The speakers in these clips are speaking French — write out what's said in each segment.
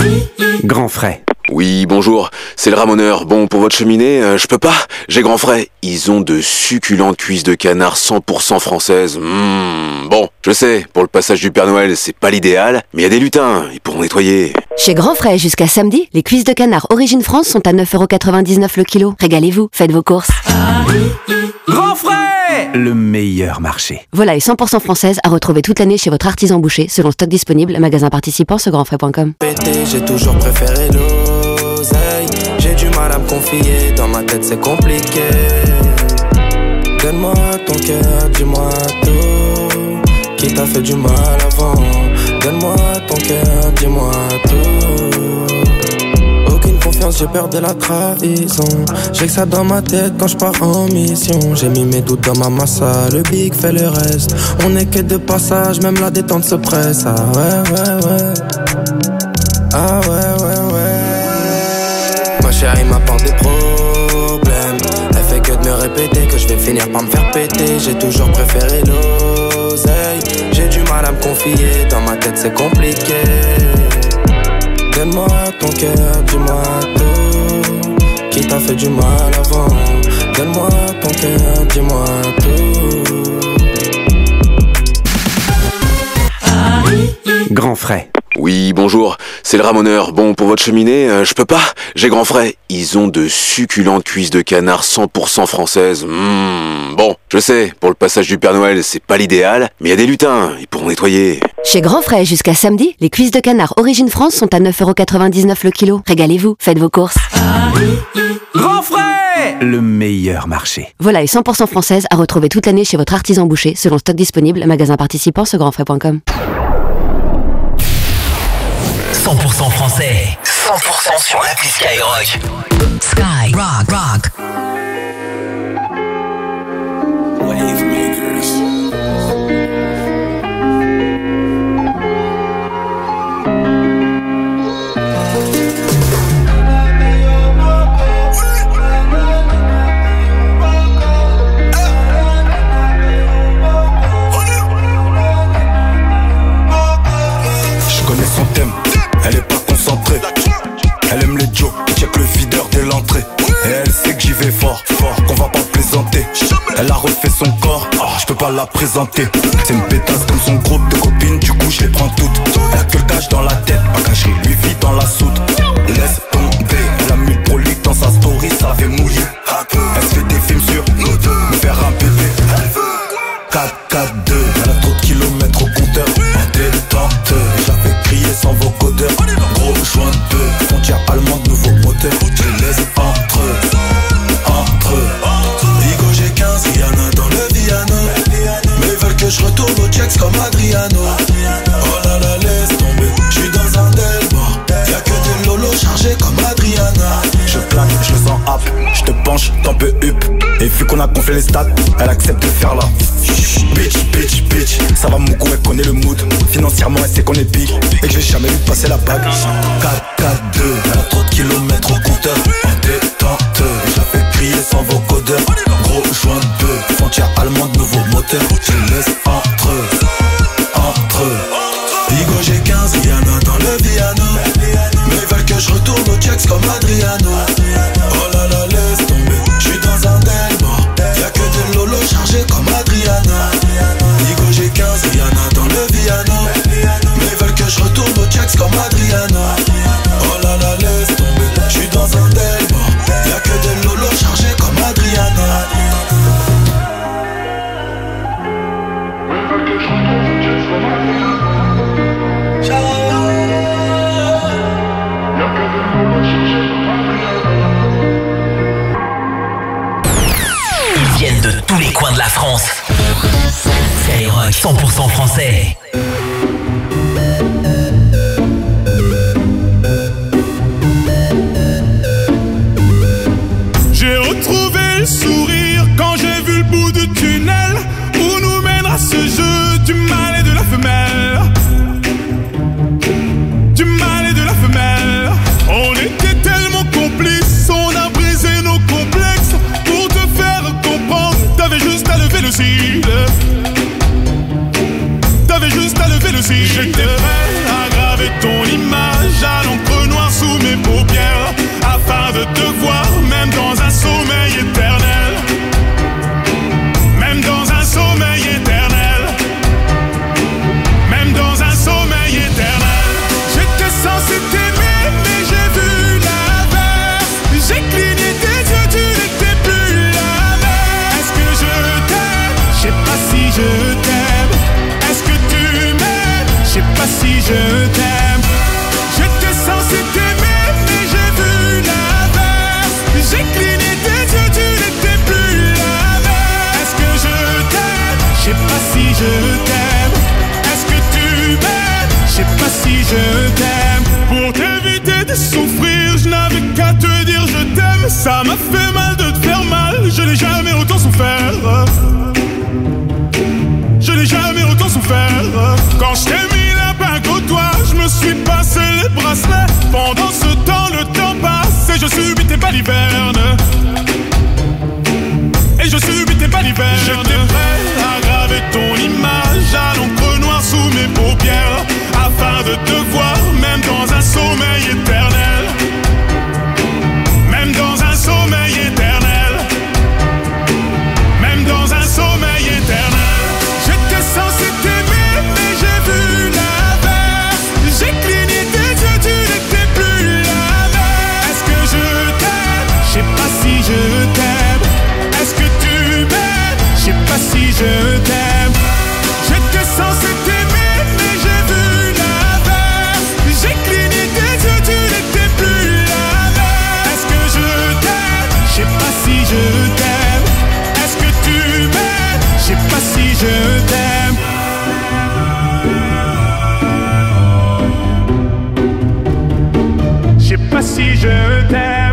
Grand frais. Oui, bonjour, c'est le ramoneur. Bon, pour votre cheminée, je peux pas, j'ai grand frais. Ils ont de succulentes cuisses de canard 100% françaises. Bon, je sais, pour le passage du Père Noël, c'est pas l'idéal, mais il y a des lutins, ils pourront nettoyer. Chez Grand Frais, jusqu'à samedi, les cuisses de canard Origine France sont à 9,99€ le kilo. Régalez-vous, faites vos courses. Grand frais, le meilleur marché. Volaille 100% française à retrouver toute l'année chez votre artisan boucher, selon stock disponible, magasin participant sur grandfrais.com. J'ai toujours préféré l'oseille. J'ai du mal à me confier, dans ma tête c'est compliqué. Donne-moi ton cœur, dis-moi tout. Qui t'a fait du mal avant? Donne-moi ton cœur, dis-moi tout. Aucune confiance, j'ai peur de la trahison. J'ai que ça dans ma tête quand je pars en mission. J'ai mis mes doutes dans ma massa, le big fait le reste. On est que de passage, même la détente se presse. Ah ouais. Ah ouais. Ma chérie m'apporte des problèmes. Elle fait que de me répéter que je vais finir par me faire péter. J'ai toujours préféré l'oseille. J'ai du mal à me confier, dans ma tête c'est compliqué. Donne-moi ton cœur, dis-moi tout. Qui t'a fait du mal avant? Donne-moi ton cœur, dis-moi tout. Grand frais. Oui, bonjour, c'est le ramoneur. Bon, pour votre cheminée, je peux pas, j'ai grand frais. Ils ont de succulentes cuisses de canard 100% françaises. Bon, je sais, pour le passage du Père Noël, c'est pas l'idéal, mais il y a des lutins, ils pourront nettoyer. Chez Grand Frais, jusqu'à samedi, les cuisses de canard Origine France sont à 9,99€ le kilo. Régalez-vous, faites vos courses. Grand frais, le meilleur marché. Volaille 100% française à retrouver toute l'année chez votre artisan boucher, selon stock disponible, magasin participant sur grandfrais.com. 100% français, 100% sur l'appli Skyrock. Sky Rock. Wave makers. Je connais son thème. Elle est pas concentrée. Elle aime les jokes, check le feeder dès l'entrée. Et elle sait que j'y vais fort, qu'on va pas plaisanter. Elle a refait son corps, je peux pas la présenter. C'est une pétasse comme son groupe de copines, du coup je les prends toutes. Elle a que le cash dans la tête, pas caché, lui vit dans la soude. Laisse tomber, elle a mis le prolique dans sa story, ça fait mouiller. Elle se fait des films sur nous deux, me faire un bébé. 4-4-2, elle a trop de kilomètres au compteur. En détente, je la fais crier sans vocodeur. Gros joint de deux, frontière allemande, nouveau moteur. Je les laisse entre eux. Ligo j'ai 15, Rihanna dans le Viano. Mais ils veulent que je retourne au Jacks comme Adriano. Oh là là, laisse tomber, je suis dans un Delmore. Y'a que des lolos chargés comme Adriana. Je plaque, je le sens up, je te penche, t'en peux up. Et vu qu'on a gonflé les stats, elle accepte de faire là. Bitch, ça va mon coup, elle connaît le mood. Financièrement, elle sait qu'on est big et que je vais jamais lui passer la bague. 4-4-2, elle a trop de kilomètres au compteur. En détente, je la fais crier sans vocodeur. Gros joint de deux, frontière allemande, nouveau moteur. Je les laisse entre eux. Ligo j'ai 15, Rihanna dans le Viano. Mais ils veulent que je retourne au Jacks comme Adriano. Oh là là, laisse tomber, je suis dans un Delmore. Y'a que des lolos chargés comme Adriana. Ligo j'ai 15, Rihanna dans le Viano. Mais ils veulent que je retourne au Jacks comme Adriana. Oh là là, laisse tomber, je suis dans un Delmore. Y'a que des lolos chargés comme Adriana. Ils viennent de tous les coins de la France. Skyrock 100% français. J'ai retrouvé le sourire quand j'ai vu le bout du tunnel où nous mènera ce jeu du mal et de la femelle. Du mal et de la femelle. On était tellement complices, on a brisé nos complexes pour te faire comprendre. T'avais juste à lever le cil. T'avais Ça m'a fait mal de te faire mal, je n'ai jamais autant souffert. Je n'ai jamais autant souffert. Quand je t'ai mis la bague au doigt, je me suis passé les bracelets. Pendant ce temps, le temps passe et je subis tes balivernes. Et je subis tes balivernes. J'étais prêt à graver ton image à l'encre noire sous mes paupières, afin de te voir même dans un sommeil éternel. Même dans un sommeil éternel. Même dans un sommeil éternel. J'étais censé t'aimer, mais j'ai vu l'inverse. J'ai cligné tes yeux, tu n'étais plus la même. Est-ce que je t'aime? Je sais pas si je t'aime. Est-ce que tu m'aimes? Je sais pas si je t'aime. J'étais censé t'aimer, mais j'ai vu l'inverse. J'ai cligné tes yeux, tu n'étais plus la même. Est-ce que je t'aime? Je sais pas si je t'aime. Est-ce que tu m'aimes? Je sais pas si je t'aime. Je sais pas si je t'aime.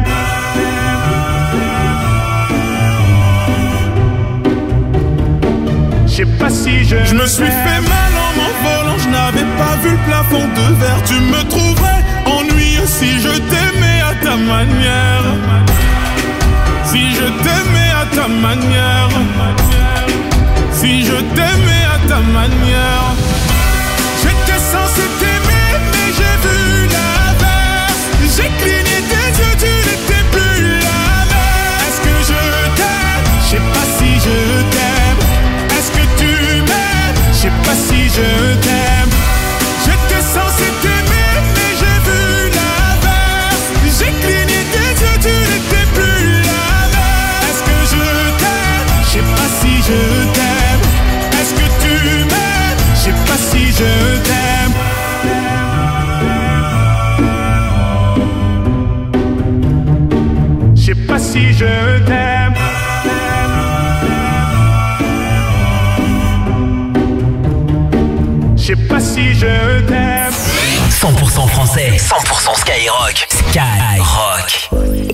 Je sais pas si je me suis fait mal en m'envolant, je n'avais pas vu le plafond de verre. Tu me trouverais ennuyeux si je t'aimais à ta manière. Si je t'aimais à ta manière. Si je t'aimais à ta manière. J'étais censé t'aimer, mais j'ai vu l'inverse. J'ai cligné tes yeux, tu n'étais plus la même. Est-ce que je t'aime? Je sais pas si je t'aime. Est-ce que tu m'aimes? Je sais pas si je t'aime. J'étais censé t'aimer, mais j'ai vu l'inverse. J'ai cligné tes yeux, tu n'étais plus la même. Est-ce que je t'aime? Je sais pas si je t'aime. Est-ce que tu m'aimes? Je sais pas si je t'aime. Je sais pas si je t'aime. Je sais pas si je t'aime. 100% français, 100% Skyrock. Skyrock.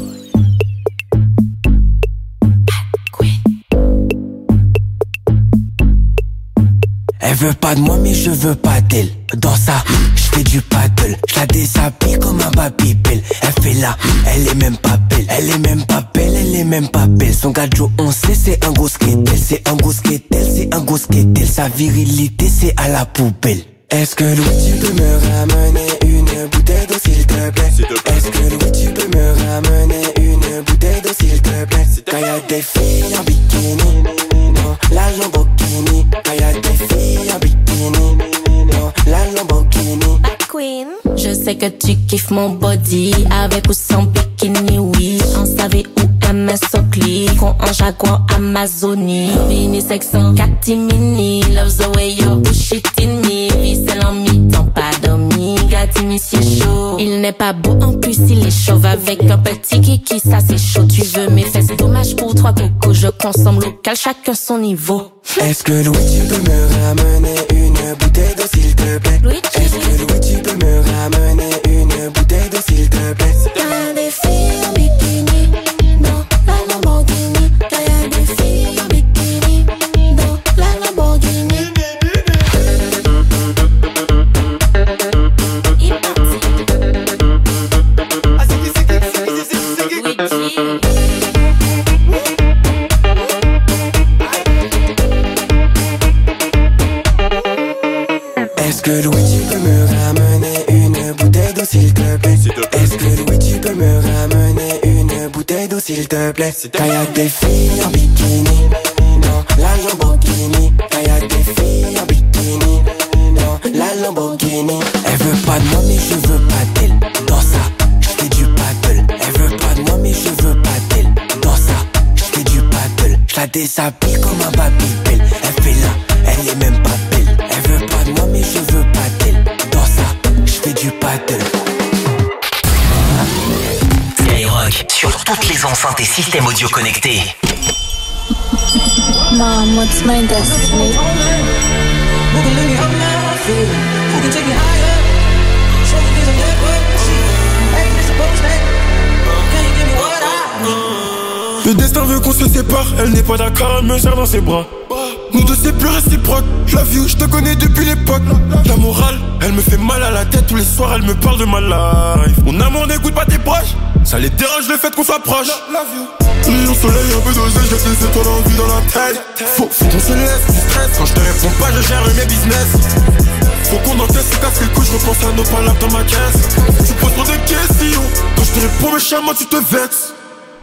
Elle veut pas de moi mais je veux pas d'elle. Dans ça, je fais du paddle. Je la déshabille comme un babybel. Elle fait là, elle est même pas belle. Elle est même pas belle, elle est même pas belle. Son gadjo on sait c'est un gros skatel. C'est un gros skatel, c'est un gros skatel. Sa virilité c'est à la poubelle. Est-ce que Louis tu peux me ramener une bouteille d'eau s'il te plaît? Est-ce que Louis tu peux me ramener une bouteille d'eau s'il te plaît? Quand y'a des filles en bikini, non, la Lamborghini. Quand y'a des filles en bikini, non, la Lamborghini. Queen, je sais que tu kiffes mon body, avec ou sans bikini, oui. On savait où MS Oakley, qu'on en Jaguar Amazonie. Vini sexant, catimini, love the way you push it in me. Vicelle en mi-temps, pas dormi, gâti monsieur chaud. Il n'est pas beau, en plus il est chauve, avec un petit kiki, ça c'est chaud. Tu veux mes fesses, dommage pour trois cocos, je consomme local, chacun son niveau. Est-ce que Louis tu peux me ramener une bouteille d'eau s'il te plaît? Est-ce que Louis tu peux me ramener une bouteille d'eau s'il te plaît? Y'a des filles en bikini, non, la Lamborghini. Y'a des filles en bikini, non, la Lamborghini. Il Est-ce que Louis tu peux me ramener une bouteille d'eau s'il te plaît? Est-ce que Louis tu peux me ramener une bouteille d'eau s'il te plaît? Quand y'a des filles en bikini, non, la Lamborghini. Quand y'a des filles en bikini, non, la Lamborghini. Elle veut pas de moi mais je veux pas d'elle. Dans ça, je fais du paddle. Elle veut pas de moi mais je veux pas d'elle. Dans ça, je fais du paddle. Je la déshabille comme un babybel. Elle fait là, elle est même pas belle. Elle veut pas de moi mais je veux pas d'elle. Dans ça, je fais du paddle. Skyrock, sur toutes les enceintes et systèmes audio connectés. Mom, what's my destiny? Le destin veut qu'on se sépare. Elle n'est pas d'accord, elle me serre dans ses bras. Nous deux c'est plus réciproque. Je la view, je te connais depuis l'époque. La morale, elle me fait mal à la tête. Tous les soirs elle me parle de ma life. Mon amour n'écoute pas tes proches. Ça les dérange le fait qu'on soit proche. Au soleil un peu dosé, j'ai des étoiles en vie dans la tête. Faut qu'on se laisse du stress. Quand je te réponds pas, je gère mes business. Faut qu'on encaisse ce casse les couilles, je repense à nos palabres dans ma caisse. Tu poses trop de questions. Quand je te réponds méchamment, tu te vexes.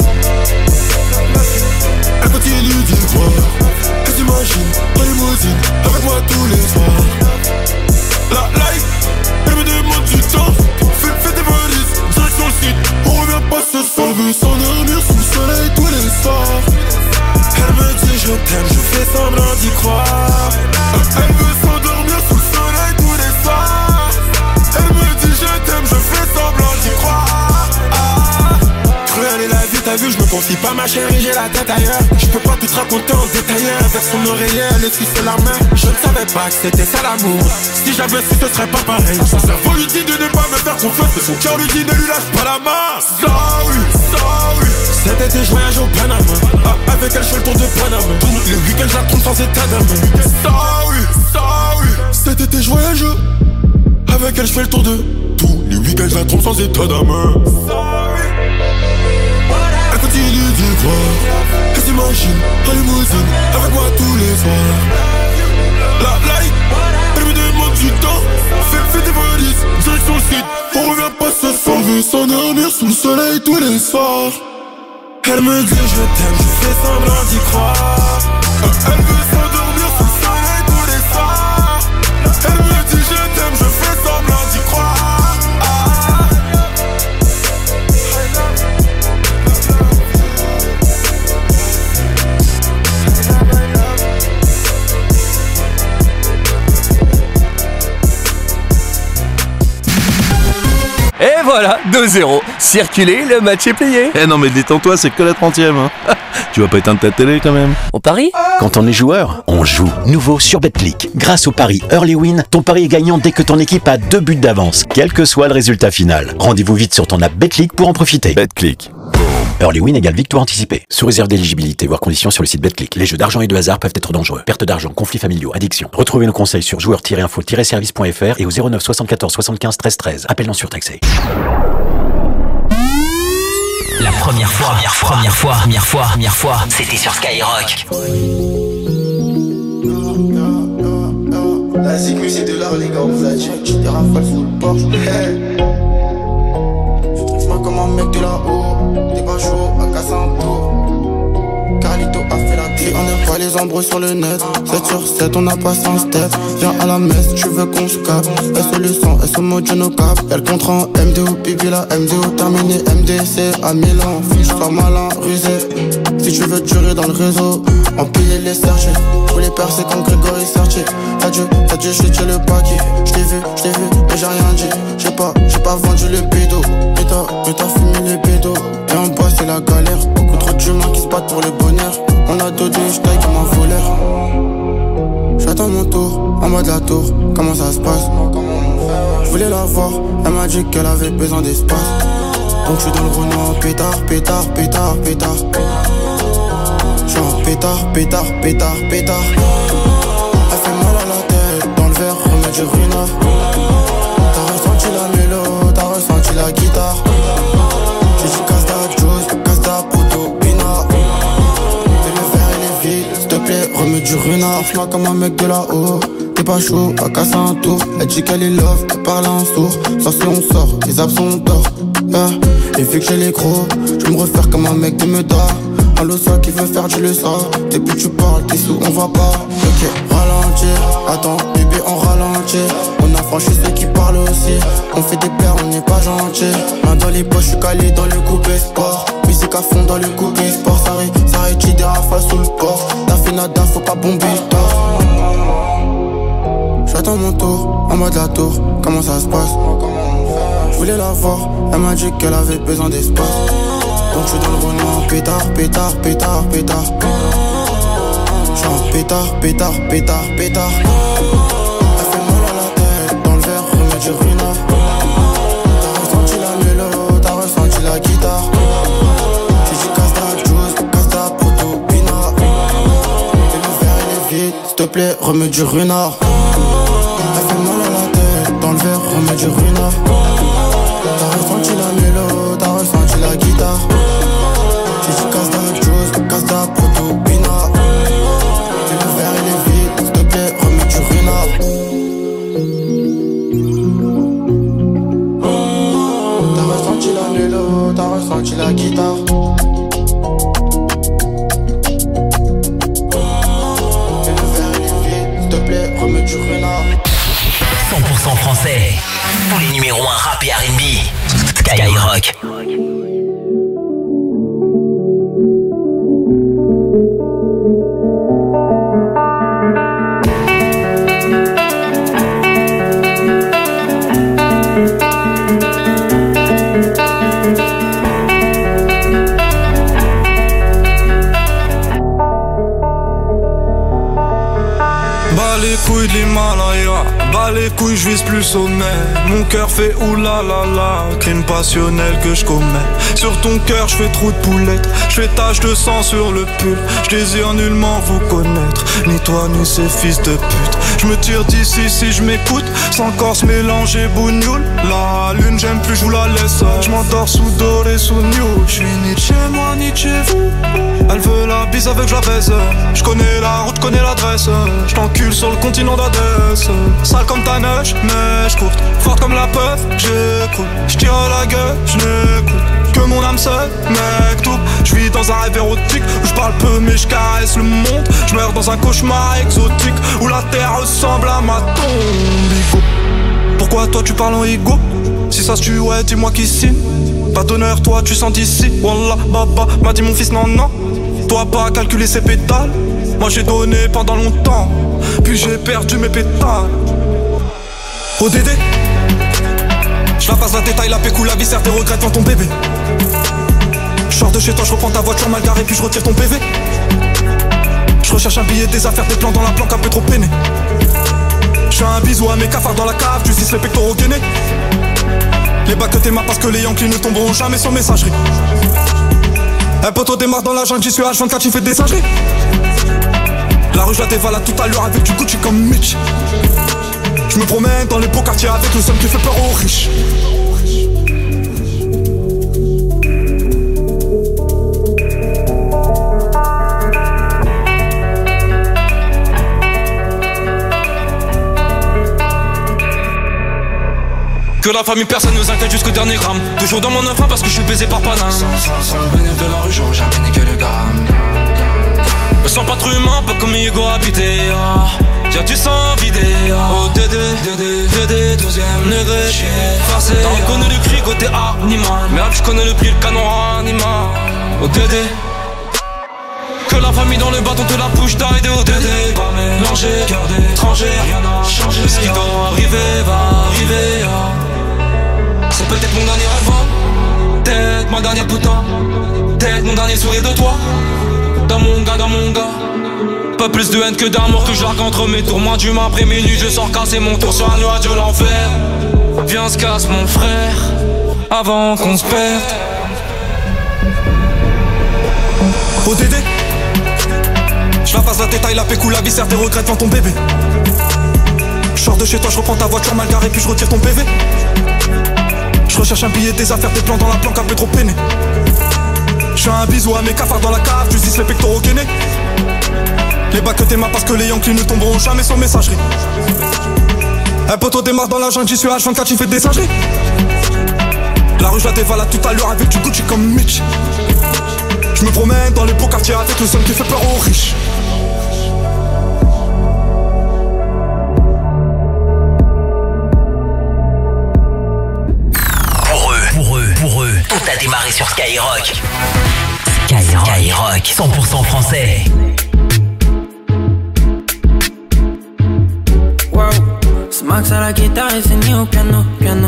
Elle continue d'y croire. Elle s'imagine dans les limousine avec moi tous les soirs. La life, elle me demande du temps. Fais des valises, direction le site. On revient pas ce soir. Elle veut s'endormir sous le soleil tous les soirs. Elle me dit je t'aime, je fais semblant d'y croire. Elle veut s'endormir sous le soleil tous les soirs. Elle me dit je t'aime, je fais semblant d'y croire. Cruelle est la vie, t'as vu, je me confie pas ma chérie, j'ai la tête ailleurs. Je peux pas tout te raconter en détail. Avec son oreiller, elle essuie la main. Je ne savais pas que c'était ça l'amour. Si j'avais su, ce serait pas pareil. Son cerveau lui dit de ne pas me faire confiance, mais son cœur lui dit ne lui lâche pas la main. Sorry, sorry. Cet été je voyage au Panama. Avec elle je fais le tour de Panama. Les week-ends je la trompe sans état d'âme. Sorry, sorry. Cet été je voyage. Avec elle je fais le tour de tous les week-ends je la trompe sans état d'âme. Elle continue d'y croire. Elle s'imagine en limousine avec moi tous les soirs. La light, elle me demande du temps. Fais des valises, direction le site. On revient pas ce soir. Elle veut s'endormir sous le soleil tous les soirs. Elle me dit je t'aime, je fais semblant d'y croire. Elle veut s'endormir sous le soleil tous les soirs. Elle me dit je t'aime, je fais semblant d'y croire. Et voilà, 2-0. Circulez, le match est plié. Eh non mais détends-toi, c'est que la 30e hein. Tu vas pas éteindre ta télé quand même. On parie ? Quand on est joueur, on joue. Nouveau sur Betclic. Grâce au pari Early Win, ton pari est gagnant dès que ton équipe a 2 buts d'avance, quel que soit le résultat final. Rendez-vous vite sur ton app Betclic pour en profiter. Betclic. Early Win égale victoire anticipée. Sous réserve d'éligibilité, voire conditions sur le site Betclic. Les jeux d'argent et de hasard peuvent être dangereux. Perte d'argent, conflits familiaux, addiction. Retrouvez nos conseils sur joueurs-info-service.fr et au 09 74 75 13 13. Appel non surtaxé. La première fois, c'était sur Skyrock. La sécu c'est de l'art les gars, on vous a dit. Des rafales sous le Porsche. Je trouve pas comme un mec de là-haut. Des bas chauds à Casanto. Carlito a fait la clé. On n'aime pas les embrouilles sur le net. 7 sur 7 on a passé un step. Viens à la messe, tu veux qu'on se capte. S le sang, S au mode no cap. Y'a le contrat en MDO, pipi la MDO terminé. MDC à Milan, fiche sois malin, rusé. Si tu veux durer dans le réseau, empiler les sergés. Pour les percer comme Grégory Sertier. Adieu, j't'ai tiré le paquet. J't'ai vu, mais j'ai rien dit. J'ai pas vendu le pédo. Mais t'as fumé les pédos. Et en bas c'est la galère. Beaucoup trop d'humains qui se battent pour le bonheur. On a dodé, j'taille comme un voleur. J'attends mon tour, en bas de la tour. Comment ça se passe? Je voulais la voir, elle m'a dit qu'elle avait besoin d'espace. Donc j'suis dans le Renault, pétard. J'suis en pétard. Elle fait mal à la tête, dans le verre, remets du Runa. T'as ressenti la mélo, t'as ressenti la guitare. J'ai dit casse ta juice, casse ta proto, pina. Fais le verre et les vides, s'il te plaît, remets du Runa. Fais-moi comme un mec de là-haut. T'es pas chaud, à casser un tour. Elle dit qu'elle est love, elle parle en sourd. Ça c'est on sort, les absents d'or. Et vu que j'ai les gros, je vais me refaire comme un mec de Meda. Allo ça qui veut faire du le ça. Depuis tu parles, t'es sous, on va pas. Ok, ralentir, attends, bébé on ralentit. On a franchi ceux qui parlent aussi. On fait des paires, on n'est pas gentil. Main dans les poches, je suis calé dans le coupé sport. Musique à fond dans le coupé sport. Ça rétire des rafales sous le port. T'as fait nada, faut pas bomber le tort. J'attends mon tour, en bas de la tour, comment ça se passe? Je voulais la voir, elle m'a dit qu'elle avait besoin d'espace. Donc j'suis dans le Renault, pétard. J'suis en pétard. Elle fait mal à la tête, dans le verre, remets du Runa. T'as ressenti la mélo, t'as ressenti la guitare. J'ai dit casse ta juice, remets du runard. Elle fait mal à la tête, dans le verre, remets du runard. T'as ressenti la mélo, t'as ressenti la guitare. J'ai dit casse d'ap, chose, casse d'ap, proto, pinard. Et le verre il est vide, s'il te plaît, remets du runard. T'as ressenti la mélo, t'as ressenti la guitare. Remets du renard. 100% français. Tous les numéros 1 rap et R&B. Skyrock. De l'Himalaya, bas les couilles, je vise plus sommet. Mon cœur fait oulala, crime passionnel que je commets. Sur ton cœur, je fais trou de poulette. Je fais tache de sang sur le pull. Je désire nullement vous connaître, ni toi ni ces fils de pute. Je me tire d'ici si je m'écoute, sans corse mélanger bougnoule. La lune, j'aime plus, je vous la laisse. Je m'endors sous doré, sous new. Je suis ni de chez moi, ni de chez vous. Elle veut la bise avec je la baise. Je connais la route, connais l'adresse. Je t'encule sur le continent d'Adès. Sale comme ta neige, mèche courte. Forte comme la peuf, j'écoute. J'tire la gueule, j'n'écoute que mon âme seule, mec tout. J'vis dans un rêve érotique où j'parle peu mais j'caresse le monde. J'meurs dans un cauchemar exotique où la terre ressemble à ma tombe. Ego. Pourquoi toi tu parles en ego? Si ça se tue, ouais, dis-moi qui signe. Pas d'honneur, toi tu sens d'ici. Wallah, baba, m'a dit mon fils, non, non. Toi pas calculer ses pétales. Moi j'ai donné pendant longtemps, puis j'ai perdu mes pétales. ODD, j'la passe la détail, la pécou, la viscère, tes regrets devant ton bébé. J'sors de chez toi, j'reprends ta voiture mal garée, puis j'retire ton PV. J'recherche un billet, des affaires, des plans dans la planque, un peu trop peiné. J'fais un bisou à mes cafards dans la cave, tu cises les pectoraux gainés. Les bacs que t'aimas parce que les Yankees ne tomberont jamais sur messagerie. Un poteau démarre dans la jungle, j'y suis H24, tu fais des singeries. La rue je la dévalade tout à l'heure avec du Gucci comme Mitch. Je me promène dans les beaux quartiers avec le seul qui fait peur aux riches. Que la famille personne nous inquiète jusqu'au dernier gramme. Toujours dans mon enfant parce que je suis baisé par Paname. Sans le bénéfice de la rue, j'aurais jamais niqué le gramme. Me sens pas trop humain, pas comme Hugo habité. Y'a du sang vidé. Oh Dédé, 12ème degré. Farcé. T'en connais le prix côté animal. Merde, je connais le prix, le canon animal. Oh Dédé. Que la famille dans le bâton te la push d'aide au Dédé. Pas mélangé, cœur d'étranger, rien n'a changé. Ce qui doit arriver va arriver. C'est peut-être mon dernier rêve, peut-être ma dernière putain, peut-être mon dernier sourire de toi. Dans mon gars, pas plus de haine que d'amour que j'argue entre mes tours. Moins d'humain après minuit, je sors casser mon tour sur un nuage de l'enfer. Viens se casse mon frère, avant qu'on se perde. Oh Dédé, j'la passe la détail, la pécou, la viscère, tes regrets devant ton bébé. J'sors de chez toi, j'reprends ta voiture mal garée, puis j'retire ton PV. J'recherche un billet, des affaires, des plans dans la planque, un peu trop peiné. J'fais un bisou à mes cafards dans la cave, tu cises les pectoraux gainés. Les bacs que t'aimas parce que les Yankees ne tomberont jamais sur messagerie. Un poteau démarre dans la jungle, j'y suis H24, j'y fais des singeries. La rue je la dévalade tout à l'heure avec du Gucci comme Mitch. Je me promène dans les beaux quartiers avec le seul qui fait peur aux riches. Pour eux, tout a démarré sur Skyrock. Skyrock, 100% français. Wow, Smax à la guitare et c'est au piano.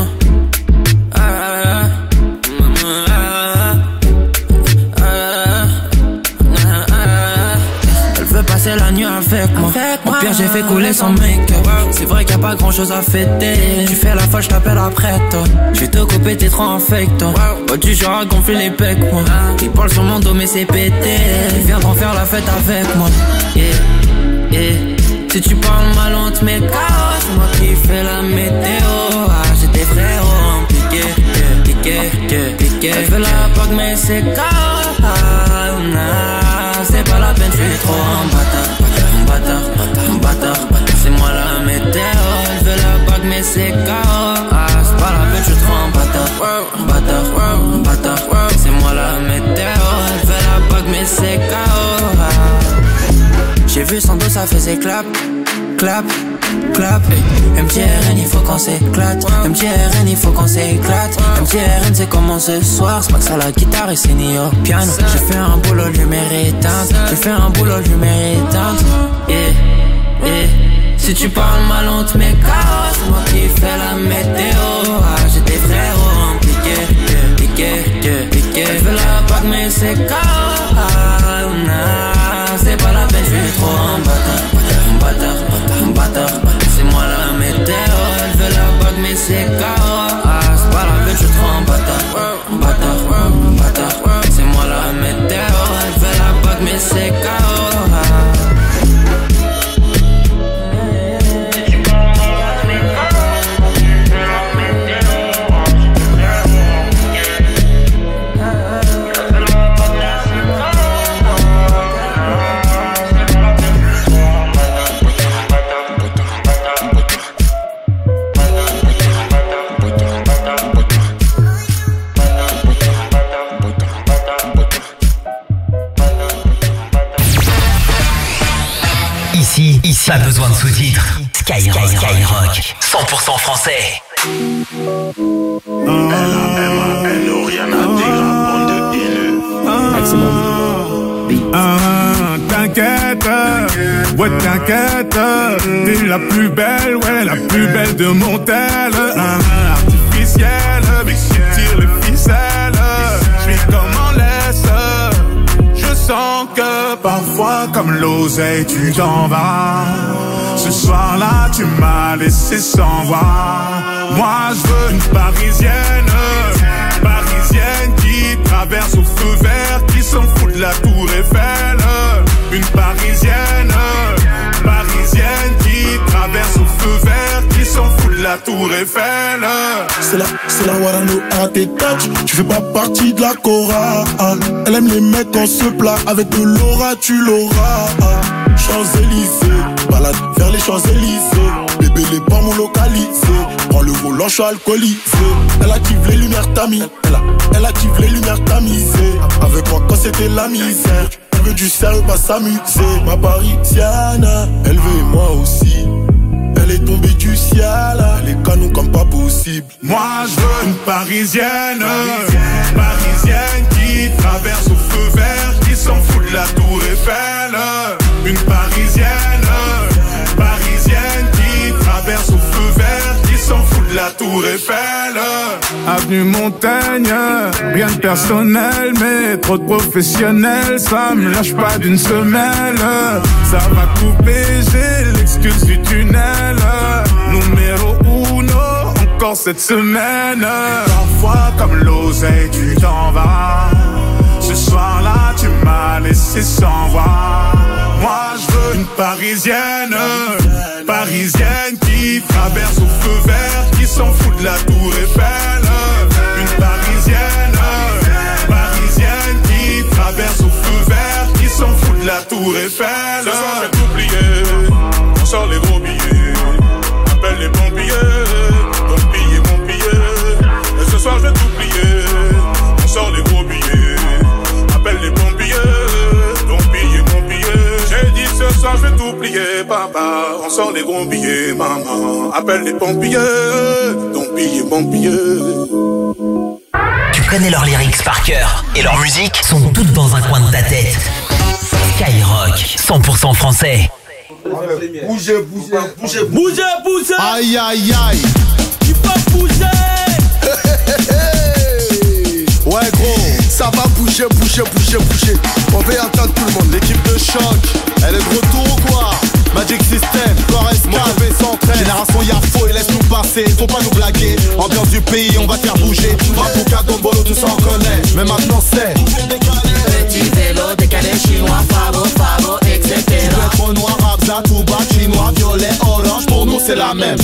Passer la nuit avec moi. Au pire j'ai fait couler son make-up. C'est vrai qu'il y a pas grand chose à fêter. Tu fais la folle, je t'appelle après toi. Je vais te couper, t'es trop infectant. Oh tu genre à gonfler les pecs moi. Ils parlent sur mon dos mais c'est pété. Ils viendront faire la fête avec moi. Si tu parles mal on te met KO. C'est moi qui fais la météo. Ah j'ai des frérots piqué. Elle fait la PAC mais c'est KO. Ah nah, c'est pas la peine, je suis trop un bâtard. C'est moi la météo. Elle fait la PAC mais c'est KO. Ah c'est pas la peine, je suis trop un bâtard. C'est moi la météo. Elle fait la PAC mais c'est KO. J'ai vu son dos, ça faisait clap. MTRN, il faut qu'on s'éclate. MTRN, il faut qu'on s'éclate. MTRN, c'est comment ce soir. C'est pas que ça la guitare et c'est ni au piano. J'ai fait un boulot, lumière éteinte. Si tu parles mal, on te met KO. C'est moi qui fais la météo. Ah, j'ai des frérots piqué. Elle fait la PAC, mais c'est KO. Ah, nah, c'est pas la peine, je suis trop un bâtard. C'est moi la météo. Elle fait la PAC, mais c'est KO. Ah, c'est pas la peine, je suis trop un bâtard. C'est moi la météo. Elle fait la PAC, mais c'est KO. Ici, pas besoin de sous-titres. Skyrock, 100% français. L-A-M-A-L-O, rien à dire, bande de haineux. T'inquiète, ouais t'inquiète. T'es la plus belle, ouais la plus belle de mon tel. Artificielle, mais je tire les ficelles. J'suis comme en laisse. Je sens que parfois comme l'oseille tu t'en vas. Ce soir-là tu m'as laissé sans voix. Moi je veux une parisienne qui traverse au feu vert, qui s'en fout de la tour Eiffel. Une parisienne qui traverse au feu vert, qui s'en fout de la tour Eiffel. C'est la Warano à tes touch. Tu fais pas partie de la chorale. Elle aime les mecs en se plat. Avec de l'aura tu l'auras. Champs-Élysées, balade vers les Champs-Élysées. Bébé les pommes localisées. Prends le volant, je suis alcoolisé. Elle active les lumières tamisées. Elle active les lumières tamisées. Avec moi quand c'était la misère. Elle veut du sérieux, pas s'amuser. Ma parisienne, elle veut moi aussi. Elle est tombée du ciel, elle est canon comme pas possible. Moi je veux une parisienne qui traverse au feu vert, qui s'en fout de la tour Eiffel. Une parisienne qui traverse au feu vert, qui s'en fout de la tour Eiffel. Avenue Montaigne, rien de personnel, mais trop de professionnels, ça me lâche pas d'une semelle. Ça va couper, j'ai l'excuse du tunnel. Numéro 1, encore cette semaine. Parfois comme l'oseille tu t'en vas. Ce soir-là tu m'as laissé sans voix. Moi je veux une parisienne qui traverse au feu vert, qui s'en fout de la tour Eiffel. Une parisienne qui traverse au feu vert, qui s'en fout de la tour Eiffel. Ce soir je vais t'oublier, on sort les gros billets. Appelle les pompiers, ton billet, mon billet. Et ce soir je vais t'oublier, on sort les gros billets. Appelle les pompiers, ton billet, mon billet. J'ai dit ce soir je vais t'oublier, papa. On sort les gros billets, maman. Appelle les pompiers, ton billet, mon billet. Tu connais leurs lyrics par cœur et leurs musiques sont toutes dans un coin de ta tête. Skyrock, 100% français. Bougez. Aïe. Tu peux bouger. Ouais gros, ça va bouger. On va entendre tout le monde. L'équipe de choc, elle est de retour ou quoi? Magic System, Corps S4, V113. Génération Yafo, et laisse-nous passer, faut pas nous blaguer. Ambiance du pays, on va te faire bouger. Rapuka, Dombolo, tout ça on connaît. Mais maintenant c'est petit vélo, décalé chinois, favo, etc. Tu veux être noir, Abza, Touba, chinois, c'est la même.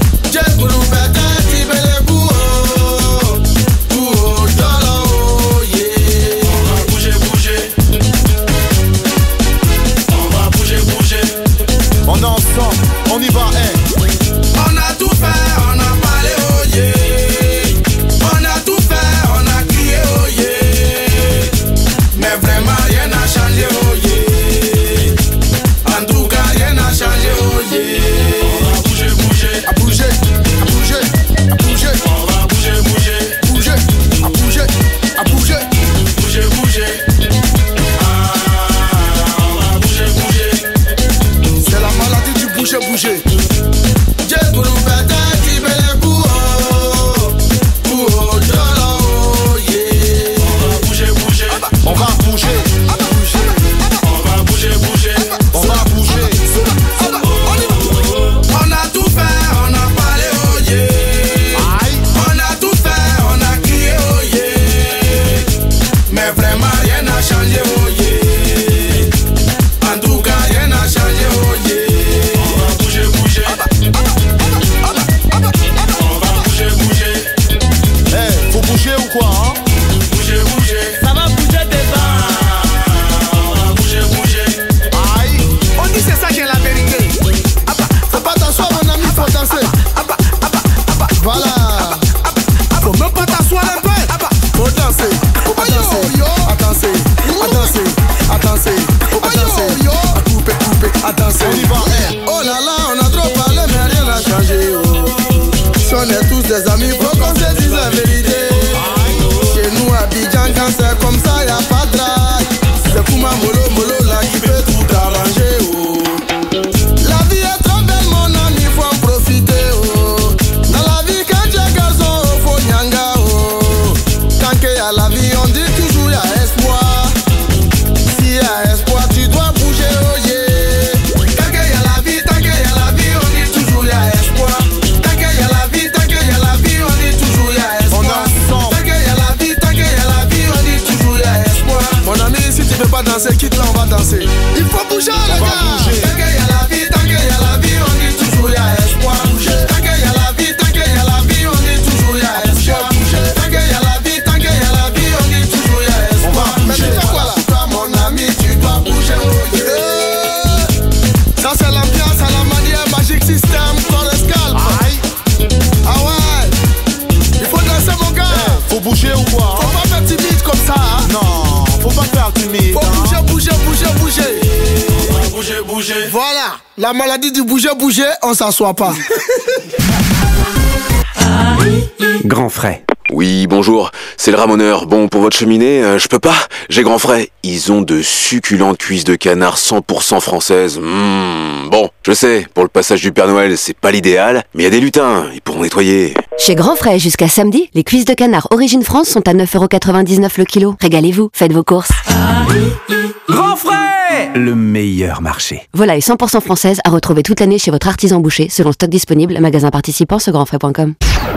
On est ensemble, on y va, On a tout fait, on a parlé, oh yeah. On a tout fait, on a crié, oh yeah. Mais vraiment rien n'a changé, oh yeah. En tout cas rien n'a changé, oh yeah. On va bouger, bouger, à bouger, à bouger, à bouger. On va bouger, bouger, bouger, à bouger, à bouger. Bouger, bouger. On va bouger, bouger. C'est la maladie du bouger, bouger. On va bouger, on va bouger, bouger. on va bouger. On a tout fait, on a parlé, oh yeah. On a tout fait, on a crié, oh yeah. Mais vraiment rien n'a changé, oh yeah. En tout cas rien n'a changé, oh yeah. On va bouger, bouger. On va bouger, bouger. Eh, faut bouger ou quoi, hein? Bouger, bouger. Ça va bouger des bars. On va bouger, bouger. Aïe, on dit c'est ça qui est la vérité. Faut pas t'asseoir mon ami, faut danser. Voilà. Faut même pas t'asseoir un peu. Faut danser, faut pas danser. À danser, à danser, à danser, à danser. À couper, couper, à danser. On y va, Oh là là, on a trop parlé mais rien n'a changé, oh. Si on est tous des amis, faut qu'on se dise la vérité. Chez nous à Abidjan, quand c'est comme ça, y'a pas de drague. C'est Kouma Molo Molo là qui peut tout arranger, oh. La vie est trop belle mon ami, faut en profiter, oh. Dans la vie quand tu es garçon, faut nyanga, oh. Tant qu'il y a la vie, on dit toujours y'a espoir. S'il y a espoir, tu dois bouger, oh yeah. Tant qu'il y a la vie, on dit toujours y'a espoir. Tant qu'il y a la vie, on dit toujours y'a espoir. on est ensemble. Tant qu'il y a la vie, on dit toujours y'a espoir. Mon ami, si tu veux pas danser, quitte là, on va danser. Il faut bouger, les gars. Tant qu'il y a la vie, on dit toujours y'a espoir. Tant qu'il y a la vie, on dit toujours y'a espoir. Tant qu'il y a la vie, on dit toujours y'a espoir. Mais tu fais quoi là? Toi mon ami, tu dois bouger, oh yeah. Ça c'est l'ambiance à la manière Magic System, Correscal. Ah ouais, il faut danser mon gars. Faut bouger ou quoi? Faut pas faire timide comme ça, hein? Non, faut pas faire timide. Faut bouger, bouger, bouger, bouger. On va bouger, bouger. Voilà, la maladie du bouger, bouger, on s'assoit pas. Grand frais. Oui, bonjour, c'est le ramoneur. Bon, pour votre cheminée, je peux pas. J'ai grand frais. Ils ont de succulentes cuisses de canard 100% françaises. Bon, je sais, pour le passage du Père Noël, c'est pas l'idéal, mais il y a des lutins, ils pourront nettoyer. Chez Grand Frais, jusqu'à samedi, les cuisses de canard Origine France sont à 9,99€ le kilo. Régalez-vous, faites vos courses. Grand frais, le meilleur marché. Volaille 100% française à retrouver toute l'année chez votre artisan boucher, selon stock disponible, magasin participant sur grandfrais.com.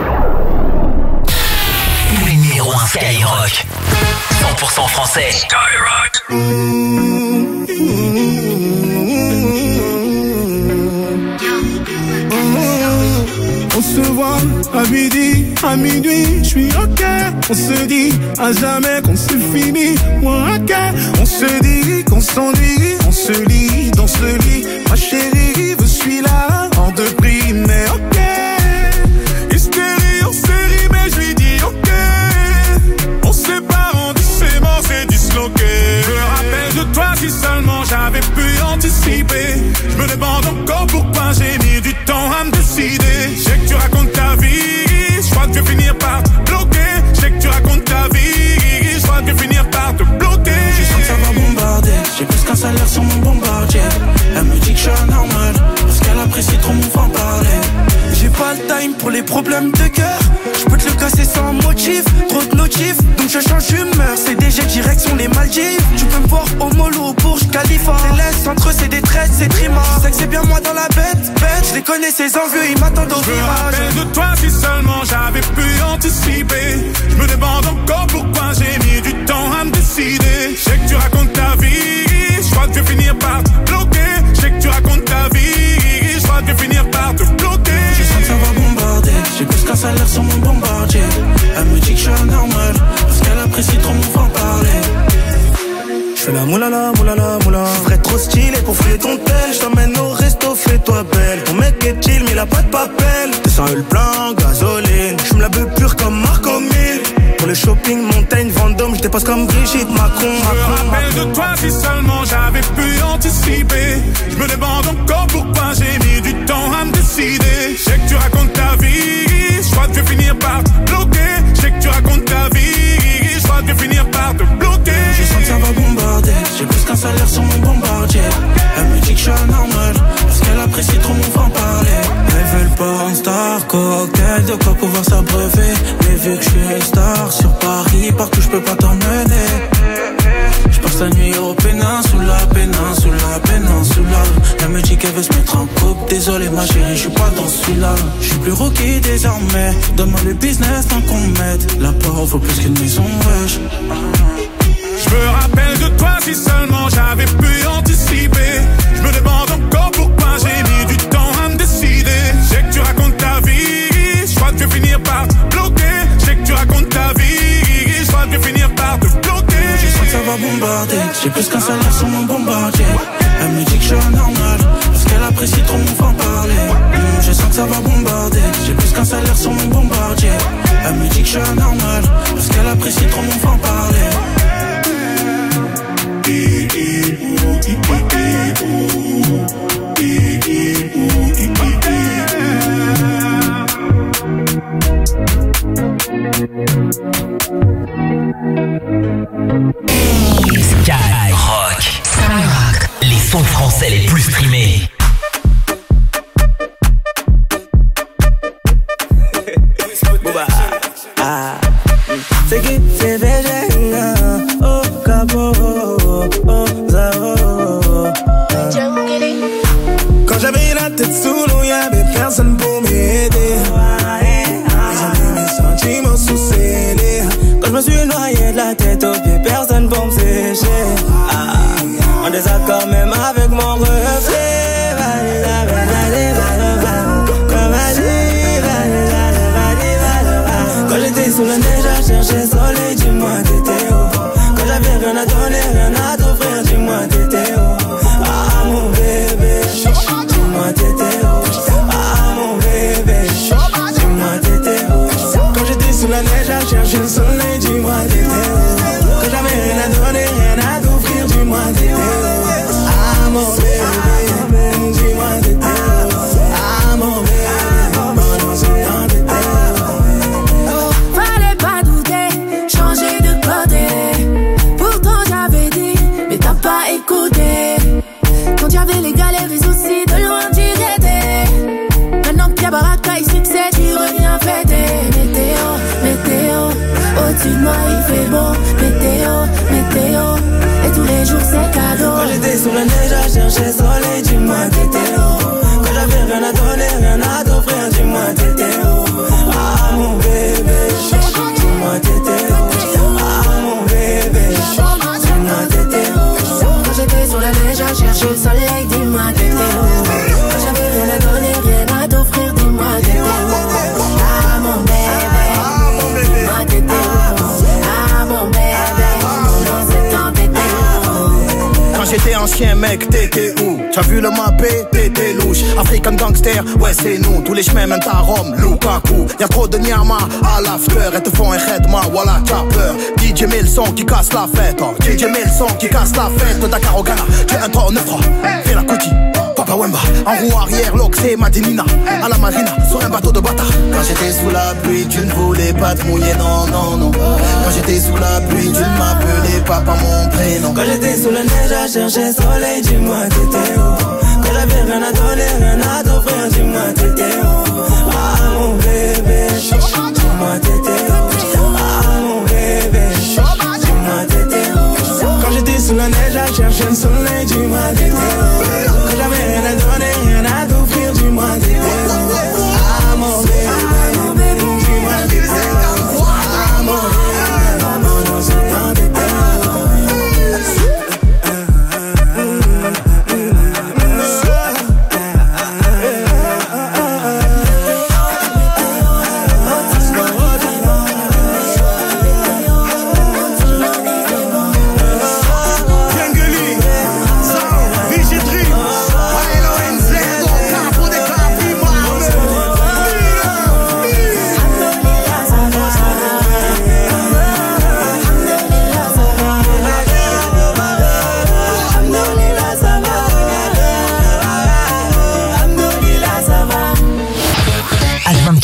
Tous les numéros 1 Skyrock. 100% français. Skyrock. On se voit à midi, à minuit, je suis ok. On se dit à jamais qu'on se finit, moi ok. On se dit qu'on s'ennuie, on se lit dans ce lit. Ma chérie, je suis là, hors de prix, mais ok. Hystérie en série, mais je lui dis ok. On se sépare en doucement, c'est disloqué. Je me rappelle de toi si seulement j'avais pu anticiper. Je me demande encore pourquoi j'ai mis du temps à me décider. Je sais que tu racontes ta vie, je crois que je vais finir par te bloquer. Je sais que tu racontes ta vie, je crois que je vais finir par te bloquer. Je sens que ça va bombarder, j'ai plus qu'un salaire sur mon bombardier. Elle me dit que je suis anormal, parce qu'elle apprécie trop mon franc-parler. J'ai pas le time pour les problèmes de cœur. Je peux te le casser sans motif, trop de notifs, donc je change d'humeur. C'est DG direction les Maldives. Tu peux me voir au mollo, au Burj Khalifa. Les laisse entre eux c'est des traites, c'est trima. Tu sais que c'est bien moi dans la bête, je les connais ces envieux, ils m'attendent au virage. Je me rappelle de toi si seulement j'avais pu anticiper. Je me demande encore pourquoi j'ai mis du temps à me décider. Je sais que tu racontes ta vie, je crois que je vais finir par te bloquer. Je sais que tu racontes ta vie, je crois que je vais finir par te bloquer. moulala, moulala, moula. Je ferais trop stylé pour fouiller ton tel. Je t'emmène au resto, fais-toi belle. Ton mec est chill, mais il a pas de papel. 200 le plein, gasoline. Je me la veux pure comme Marco 1000. Pour le shopping, Montaigne, Vendôme, je dépasse comme Brigitte Macron. Je me rappelle de toi si seulement j'avais pu anticiper. Je me demande encore pourquoi j'ai mis du temps à me décider. Je sais que tu racontes ta vie, je crois que je vais finir par te bloquer. Je sais que tu racontes ta vie, je crois que je vais finir par te bloquer. Je sens que ça va bombarder, j'ai plus qu'un salaire sur mon bombardier. Elle me dit que je suis anormal, parce qu'elle apprécie trop mon franc-parler. Elle veut le porn star, cocktail, de quoi pouvoir s'abreuver. Mais vu que je suis une star sur Paris, partout je peux pas t'emmener. Je passe la nuit au péninsula, péninsula, péninsula. Elle me dit qu'elle veut se mettre en couple. Désolé ma chérie, je suis pas dans celui-là. Je suis plus rookie désormais. Donne-moi le business tant qu'on m'aide. La porte vaut plus qu'une maison, wesh. Je me rappelle de toi si seulement j'avais pu anticiper. Je me demande encore pourquoi j'ai mis du temps à me décider. Je sais que tu racontes ta vie, je crois que je vais finir par te bloquer. Je sais que tu racontes ta vie, je crois que je vais finir par te bloquer. Je sens que ça va bombarder, j'ai plus qu'un salaire sur mon bombardier. Elle me dit que je suis anormal, parce qu'elle apprécie trop mon franc-parler. Je sens que ça va bombarder, j'ai plus qu'un salaire sur mon bombardier. Elle me dit que je suis anormal, parce qu'elle apprécie trop mon franc-parler. Skyrock, les sons français les plus streamés. C'est qui c'est végétarien, oh cabo, oh zao. Quand j'avais la tête sous l'eau, y'avait personne pour m'aider. Ils ont mis mes sentiments sous scellés. Quand je me suis noyé de la tête aux pieds, personne pour me sécher. En désaccord même avec mon reflet. Quand j'étais sous la neige à chercher soleil, dis-moi t'étais où. Quand j'avais rien à donner, rien à t'offrir, dis-moi t'étais où. Ah mon bébé, dis-moi t'étais où. Ah mon bébé, dis-moi t'étais où. Quand j'étais sous la neige à chercher le soleil, dis-moi t'étais où. Quand j'avais rien à donner, rien à t'offrir, dis-moi t'étais où. Ah mon bébé, dis-moi t'étais où. Ah mon bébé. Les galères, les soucis, de loin tu guettais. Maintenant que y'a Baraka et succès, tu reviens fêter. Météo, météo, au-dessus de moi il fait beau. Météo, météo, et tous les jours c'est cadeau. Quand j'étais sous la neige à chercher soleil, dis-moi t'étais où. Quand j'avais rien à donner, rien à t'offrir, dis-moi t'étais où. Ah mon bébé, dis-moi t'étais où. Ah mon bébé, dis-moi t'étais où. Quand j'étais sur la neige à chercher le soleil, dis-moi t'étais où. Quand j'avais rien à donner, rien à t'offrir, dis-moi t'étais où. Ah mon bébé, dis-moi t'étais où. Ah mon bébé, dans ce temps t'étais où. Quand j'étais ancien mec, t'étais où? T'as vu le mappé, t'étais louche. African gangster, ouais c'est nous. Tous les chemins mènent à Rome, Lukaku. Y'a trop de nyama à l'after. Elles te font un khedma, voilà t'as peur. DJ met le son qui casse la fête, oh. DJ met le son qui casse la fête. Dakar au Ghana, tu es un tour 9 fais la cookie, Papa Wemba. En roue arrière, l'Oxé, Madinina. À la marina, sur un bateau de bâtard. Quand j'étais sous la pluie, tu ne voulais pas te mouiller, non, non, non. Quand j'étais sous la pluie, tu ne m'appelais pas par mon prénom. Quand j'étais sous la neige à chercher soleil, dis-moi t'étais où. Quand j'avais rien à donner, rien à t'offrir, dis-moi t'étais où. Ah mon bébé, dis-moi t'étais où. Ah mon bébé, dis-moi t'étais où. Quand j'étais sous la neige à chercher le soleil, dis-moi t'étais où. Quand j'avais rien à donner, rien à t'offrir, dis-moi t'étais où. Ah mon bébé, dis-moi t'étais où. Ah mon bébé, dans ce temps t'étais où.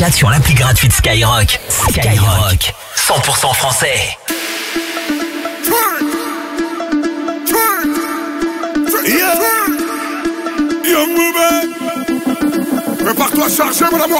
éclate sur l'appli gratuite Skyrock. Skyrock, 100% français. Young woman, prépare-toi à charger mon amour.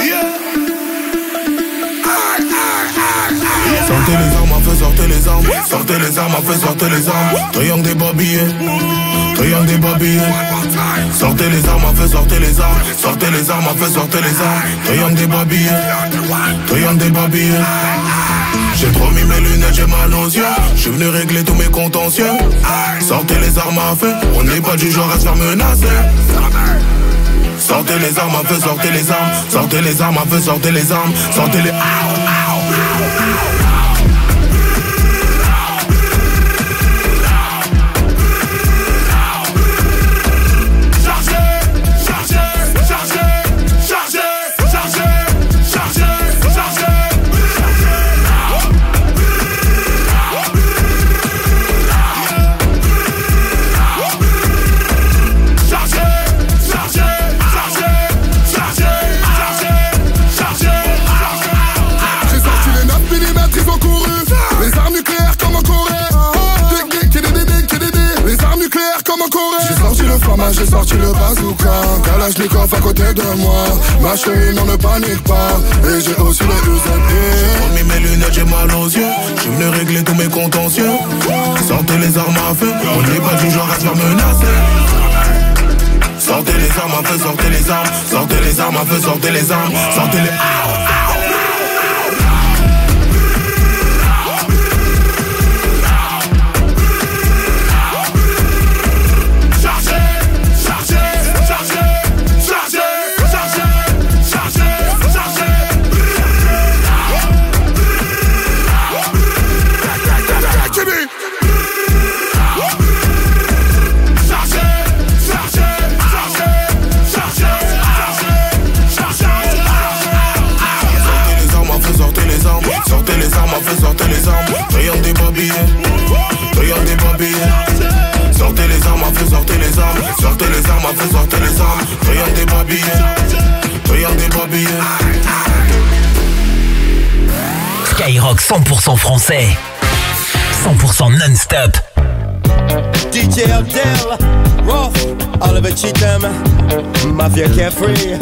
Sortez les armes, à feu, sortez les armes. Sortez les armes, à feu, sortez les armes. Triangle des babillés, triangle des babillés. Sortez les armes, à feu, sortez les armes. Sortez les armes, à feu, sortez les armes. Triangle des babillés, triangle des babillés. J'ai trop mis mes lunettes, j'ai mal aux yeux. J'suis venu régler tous mes contentieux. Sortez les armes à feu, on n'est pas du genre à se faire menacer. Sortez les armes à feu, sortez les armes. Sortez les armes à feu, sortez les armes. Sortez les... J'ai sorti le bazooka, Kalachnikov à côté de moi. Ma chérie, non ne panique pas. Et j'ai aussi le UZP. J'ai remis mes lunettes, j'ai mal aux yeux. J'suis venu régler tous mes contentieux. Sortez les armes à feu, on n'est pas du genre à se faire menacer. Sortez les armes à feu, sortez les armes. Sortez les armes à feu, sortez les armes. Sortez les... Sortez les armes, triangle des babillés, triangle des babillés. Sortez les armes à feu, sortez les armes. Sortez les armes à feu, sortez les armes. Triangle des babillés, triangle des babillés. Skyrock 100% français, 100% non-stop. DJ Abdel, Roth, Oliver Cheatham, Mafia Carefree.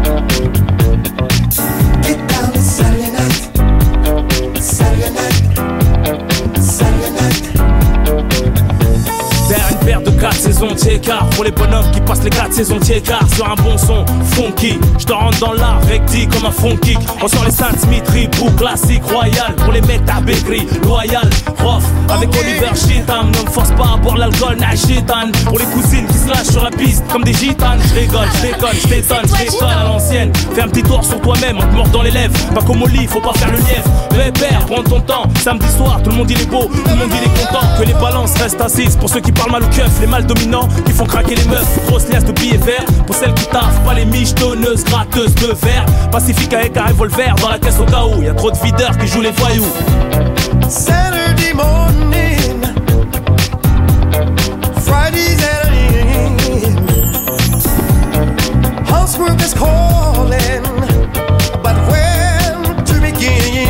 Get down to Saturday night. Saturday night, Saturday night. Vers une paire de 4 saisons d'écart. Pour les bonhommes qui passent les 4 saisons d'écart. Sur un bon son funky, je te rentre dans l'art recti comme un front kick. On sort les Saint Smith, Ribou, classique, royal. Pour les mecs t'as Bécry, loyal, rough. Avec Oliver Cheatham, ne me force pas à boire l'alcool, n'a gitane. Pour les cousines qui se lâchent sur la piste comme des gitanes. Je rigole, je déconne, je t'étonne, je déconne à l'ancienne. Fais un petit tour sur toi-même en te mordant les lèvres. Pas comme au lit, faut pas faire le lièvre. Mais père, prends ton temps, samedi soir, tout le monde il est beau, tout le monde il est content. Que les balances restent assises pour ceux qui parlent mal au keuf. Les mâles dominants qui font craquer les meufs. Grosse liasse de billets verts pour celles qui taffent, pas les michetonneuses, gratteuses de verre. Pacifique avec un revolver dans la caisse au cas où. Y'a trop de videurs qui jouent les voyous. Saturday morning, Friday's ending. Housework is calling, but when to begin?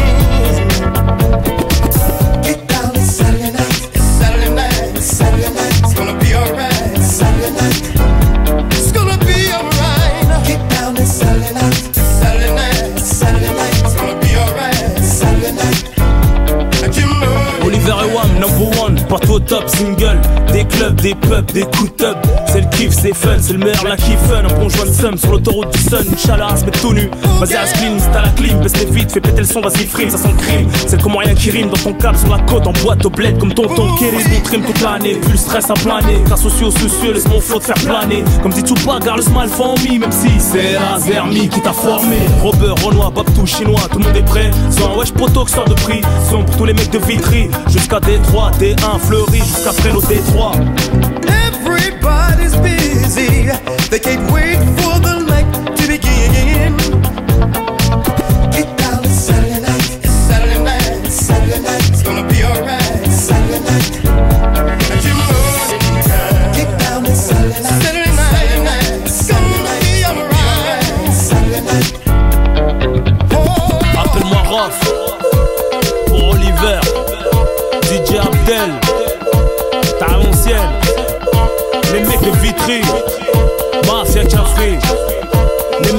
Get down to Saturday night. Saturday night, Saturday night. it's gonna be alright. Saturday night. It's gonna be alright. Get down to Saturday night. Saturday night, Saturday night. it's gonna be alright. Saturday night. Oliver et Wham, number one, partout au top, single. Des clubs, des pubs, des coups de tub. C'est le kiff, c'est fun, c'est le meilleur, la kiff fun. Un bon joint de somme sur l'autoroute du sun. Inch'Allah, se met tout nu. Vas-y, à clean, c'est à la clim, baisse les vite, fais péter le son, vas-y, frime, ça sent le crime. C'est comme rien qui rime dans ton câble, sur la côte, en boîte au bled, comme tonton Kerry. On trim toute l'année, plus le stress à planer. Car sociaux, soucieux, laisse mon flow te faire planer. Comme dit Tupac, garde le smile for me, même si c'est Azermi qui t'a formé. Robert, Renoir, Babtou, Chinois, tout le monde est prêt. Sans wesh, poto que sort de prix. Son pour tous les mecs de Vitry, jusqu'à Détroit, D1, Fleury, jusqu'à Fresno, Détroit. Everybody's busy, they can't wait for the night to begin. Get down to Saturday night. Saturday night, Saturday night. it's gonna be alright. Saturday night. And you morning time. Get down to Saturday night. Saturday night, it's gonna be alright. Saturday night.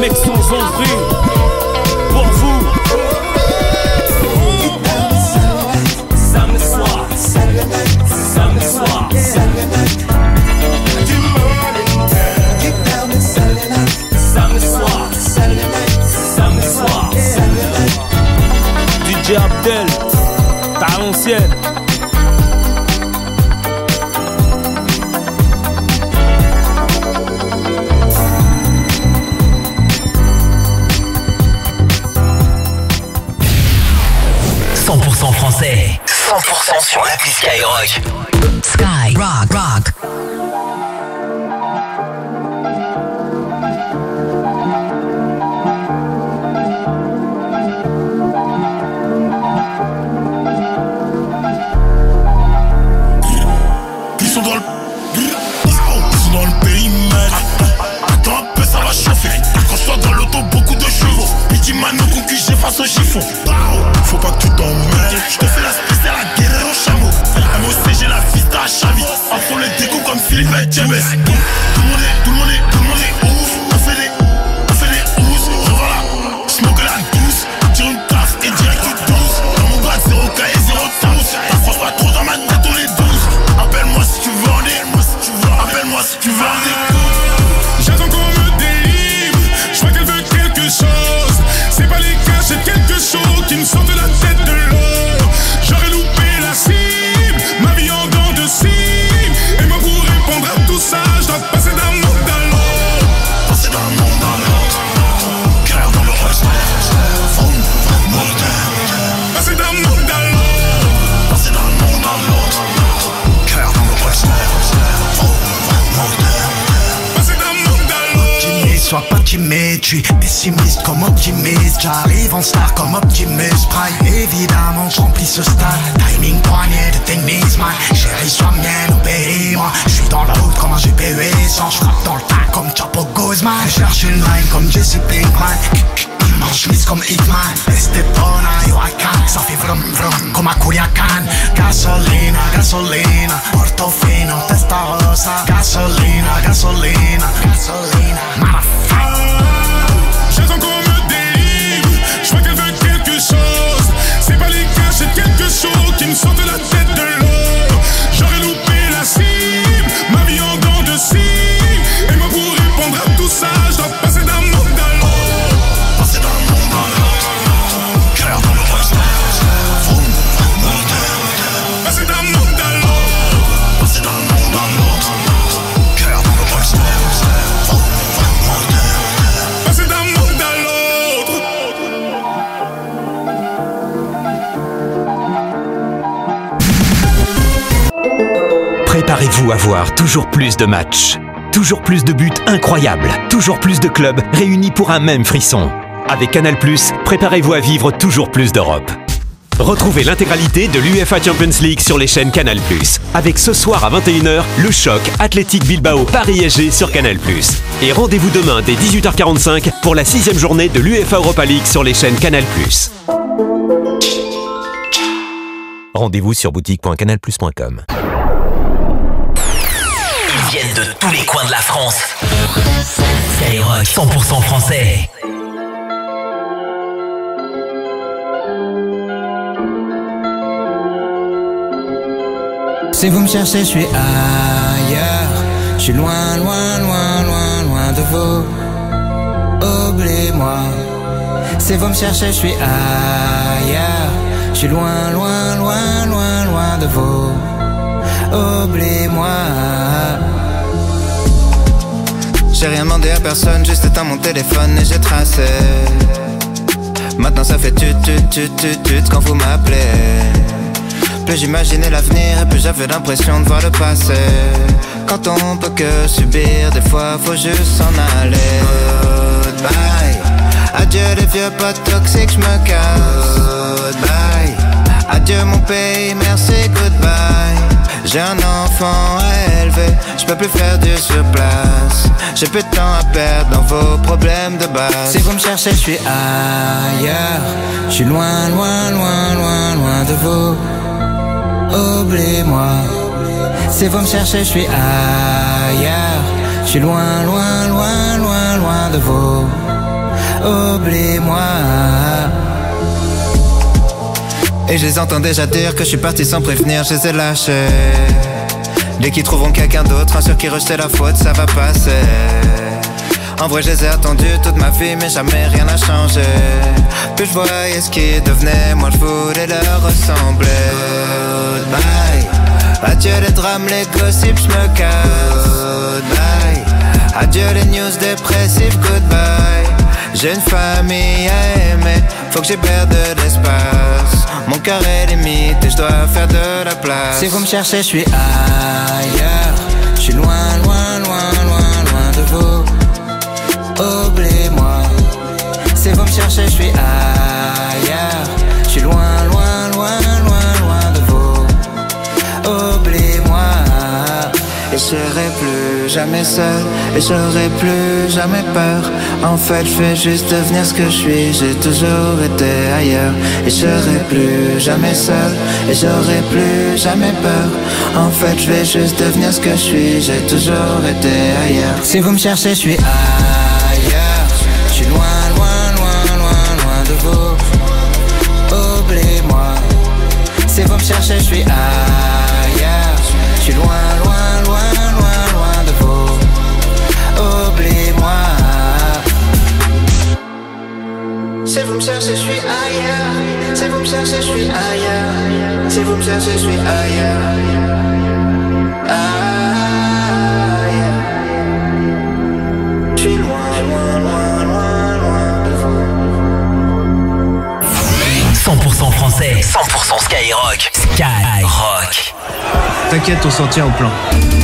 mec sans ombris. Pour vous. Samedi soir. Samedi soir. Samedi soir. Samedi soir. DJ Abdel, t'as l'ancienne. Français, 100% sur l'appli Skyrock. Sky Rock Rock. Ils sont dans le périmètre. Attends un peu, ça va chauffer. Quand je sois dans l'auto, beaucoup de chevaux. Petit Mano concu, j'efface au chiffon. Faut pas que tu t'emmerdes. Je te fais la spéciale à guerre au chameau. MOC, j'ai la fista à Chavi. Enfant le déco comme Philippe et James. Tout le monde est ouf. On fait des ouf. Revoilà, smoke la douce. Tire une taf et direct du 12. Dans mon bras, 0K et 0 tauce. T'approches pas trop dans ma tête, on est 12. Appelle-moi si tu veux en est. Appelle-moi si tu veux en est. J'attends qu'on me délivre. Je vois qu'elle veut quelque chose. C'est pas les cas, c'est quelque chose qui me sort de la tête de l'eau. J'aurais loupé la cible, ma vie en dents de cible. Et moi pour répondre à tout ça, je dois passer d'un monde à l'autre. Passer d'un monde à l'autre. Cœur dans le reste. Passer d'un monde à l'autre. Passer d'un monde à l'autre. Cœur dans le reste. Passer d'un monde à l'autre. Sois pas timide, je suis pessimiste comme optimiste. J'arrive en star comme Optimus Prime. Évidemment, je remplis ce stade. Timing poignet de tennis, man. Chérie, sois mienne, obéis-moi. Je suis dans la route comme un GPU essence. Je frappe dans le tas comme Chapo Guzman. Je cherche une line comme Jesse Pinkman. En chemise comme Hitman. Estepona, yo I can. Ça fait vrum vrum comme à Culiacan. Gasolina, gasolina. Portofino, Testarossa. Gasolina, gasolina, gasolina. J'attends qu'on me délivre. Je vois qu'elle veut quelque chose. C'est pas les cas, c'est quelque chose qui me sort de la tête de l'eau. J'aurais loupé la cible, ma vie en dents de cible. Et moi pour répondre à tout ça, je dois passer d'un monde à l'autre. Passer d'un monde à l'autre. Cœur dans le reste. Passer d'un monde à l'autre. Passer d'un monde à l'autre. Cœur dans le reste. Passer d'un monde à l'autre. Préparez-vous à voir toujours plus de matchs, toujours plus de buts incroyables, toujours plus de clubs réunis pour un même frisson. Avec Canal+, préparez-vous à vivre toujours plus d'Europe. Retrouvez l'intégralité de l'UEFA Champions League sur les chaînes Canal+. Avec ce soir à 21h, le choc Athletic Bilbao Paris-SG sur Canal+. Et rendez-vous demain dès 18h45 pour la 6e journée de l'UEFA Europa League sur les chaînes Canal+. Rendez-vous sur boutique.canalplus.com. Ils viennent de tous les coins de la France. Skyrock 100% français. Si vous me cherchez, je suis ailleurs. Je suis loin, loin, loin, loin, loin de vous. Oubliez-moi. Si vous me cherchez, je suis ailleurs. Je suis loin, loin, loin, loin, loin de vous. Oubliez-moi. J'ai rien demandé à personne, juste éteint mon téléphone et j'ai tracé. Maintenant ça fait tut quand vous m'appelez. Plus j'imaginais l'avenir et plus j'avais l'impression de voir le passé. Quand on peut que subir, des fois faut juste s'en aller. Goodbye. Adieu les vieux potes toxiques, j'me casse. Goodbye. Adieu mon pays, merci, goodbye. J'ai un enfant à élever, j'peux plus faire du surplace. J'ai plus de temps à perdre dans vos problèmes de base. Si vous me cherchez, je suis ailleurs. Je suis loin, loin, loin, loin, loin de vous. Oubliez-moi. Si vous me cherchez, je suis ailleurs. Je suis loin, loin, loin, loin, loin de vous. oublie-moi. Et je les entends déjà dire que je suis parti sans prévenir, je les ai lâchés. Dès qu'ils trouveront quelqu'un d'autre, un sûr qui rejetait la faute, ça va passer. En vrai je les ai attendus toute ma vie, mais jamais rien n'a changé. Plus je voyais ce qui devenait, moi je voulais leur ressembler. Goodbye, adieu les drames, les gossips, je me casse. Goodbye, adieu les news dépressives, goodbye. J'ai une famille à aimer, faut que j'héberge de l'espace. Mon cœur est limite et je dois faire de la place. Si vous me cherchez, je suis ailleurs. Je suis loin, loin, loin, loin, loin de vous. Oubliez-moi. Si vous me cherchez, je suis ailleurs. Je suis loin, loin, loin, loin, loin de vous. Oubliez-moi. Et je serai plus jamais seul, et j'aurai plus jamais peur. En fait je vais juste devenir ce que je suis, j'ai toujours été ailleurs. Et je serai plus jamais seul, et j'aurai plus jamais peur. En fait je vais juste devenir ce que je suis, j'ai toujours été ailleurs. Si vous me cherchez je suis ailleurs. Je suis loin, loin, loin, loin, loin de vous. Oubliez-moi. Si vous me cherchez je suis ailleurs. Je suis loin, loin, loin, loin, loin de vous. Oubliez-moi. Si vous me cherchez, je suis ailleurs. Si vous me cherchez, je suis ailleurs. Si vous me cherchez, je suis ailleurs. Je suis loin, loin, loin, loin, loin de vous. 100% français, 100% Skyrock. Skyrock. T'inquiète, on s'en tient au plan.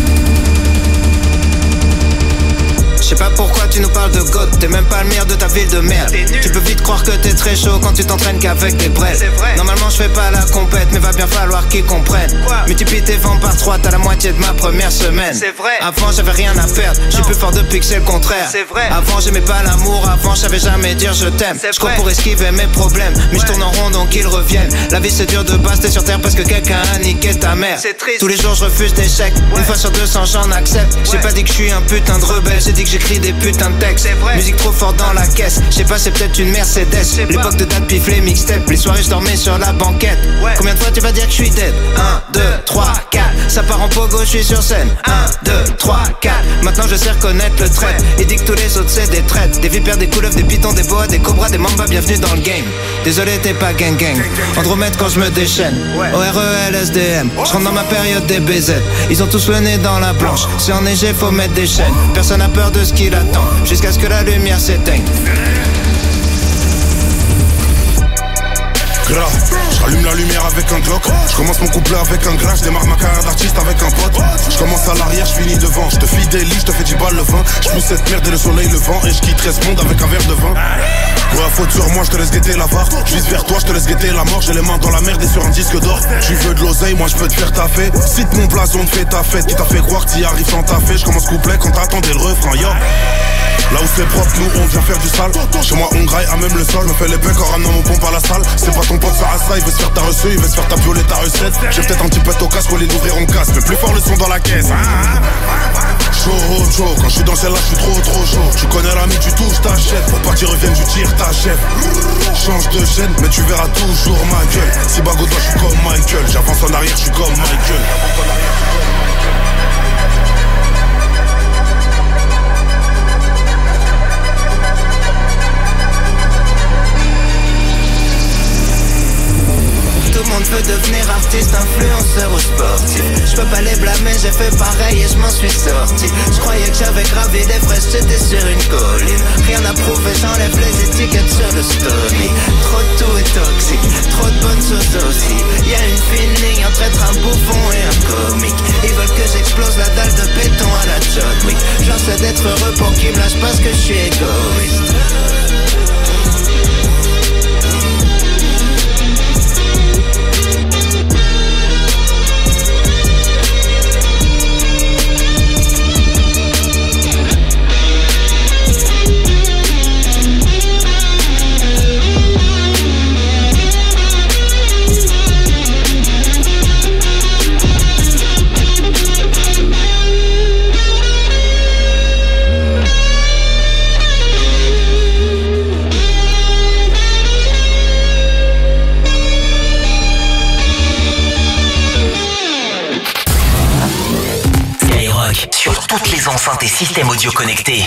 Je sais pas pourquoi tu nous parles de God, t'es même pas le meilleur de ta ville de merde. Tu peux vite croire que t'es très chaud quand tu t'entraînes qu'avec des brels. Normalement je fais pas la compète, mais va bien falloir qu'ils comprennent. Multiplie tes ventes par 3, t'as la moitié de ma première semaine. Avant j'avais rien à perdre, je suis plus fort depuis que c'est le contraire. Avant j'aimais pas l'amour, avant je savais jamais dire je t'aime. Je cours pour esquiver mes problèmes, mais je tourne en rond donc ils reviennent. La vie c'est dur de base, t'es sur terre parce que quelqu'un a niqué ta mère. Tous les jours je refuse d'échecs, une fois sur 200 j'en accepte. J'ai pas dit que je suis un putain de rebelle, j'ai dit que j'écris des putains de textes. Musique trop fort dans la caisse, je sais pas c'est peut-être une Mercedes. L'époque de date pif les mixtapes, les soirées je dormais sur la banquette. Combien de fois tu vas dire que je suis dead? 1, 2, 3, 4, ça part en pogo, je suis sur scène. 1, 2, 3, 4, maintenant je sais reconnaître le trait. Et dit que tous les autres c'est des traites. Des vipères, des couleuvres, des pitons, des boas, des cobras, des mambas, bienvenue dans le game. Désolé t'es pas gang gang, Andromède quand je me déchaîne. OREL, SDM, je rentre dans ma période des BZ. Ils ont tous le nez dans la blanche, c'est enneigé faut mettre des chaînes. Personne n'a peur de ce qu'il attend, jusqu'à ce que la lumière s'éteigne. Grave, je rallume la lumière avec un Glock. Je commence mon couplet avec un gras. Je démarre ma carrière d'artiste avec un pote. Je commence à l'arrière, je finis devant. Je te file des lits, je te fais 10 balles le vin. Je pousse cette merde et le soleil le vent. Et je quitterai ce monde avec un verre de vin. Pour la faute sur moi, je te laisse guetter la var. Je vise vers toi, je te laisse guetter la mort. J'ai les mains dans la merde et sur un disque d'or. Tu veux de l'oseille, moi je peux te faire taffer. Cite mon blason, te fais ta fête. Qui t'a fait croire que t'y arrives sans taffer. Je commence couplet quand t'attendais le refrain, yo. Là où c'est propre, nous on vient faire du sale. Chez moi on graille à même le sol. Me fait les becs en ramenant mon pompe à la salle. C'est pas ton pote Sarasa, il veut se faire ta reçu, il veut se faire ta violer ta recette. J'ai peut-être un petit peu au casque, au lieu d'ouvrir on casse. Mais plus fort le son dans la caisse. Chaud, quand je suis dans celle-là, je suis trop chaud. Tu connais l'ami, tu touches, t'achètes. Pour pas qu'il revienne, tu tires ta chef. Change de chaîne, mais tu verras toujours ma gueule. Si Bagoda, je suis comme Michael. J'avance en arrière, je suis comme Michael. Tout le monde veut devenir artiste, influenceur ou sportif. Je peux pas les blâmer, j'ai fait pareil et je m'en suis sorti. Je croyais que j'avais gravi des fraises, j'étais sur une colline. Rien à prouver, j'enlève les étiquettes sur le story. Trop de tout est toxique, trop de bonnes choses aussi. Y'a une fine ligne entre être un bouffon et un comique. Ils veulent que j'explose la dalle de béton à la John Wick. J'essaie d'être heureux pour qu'ils me lâchent parce que je suis égoïste. toutes les enceintes et systèmes audio connectés.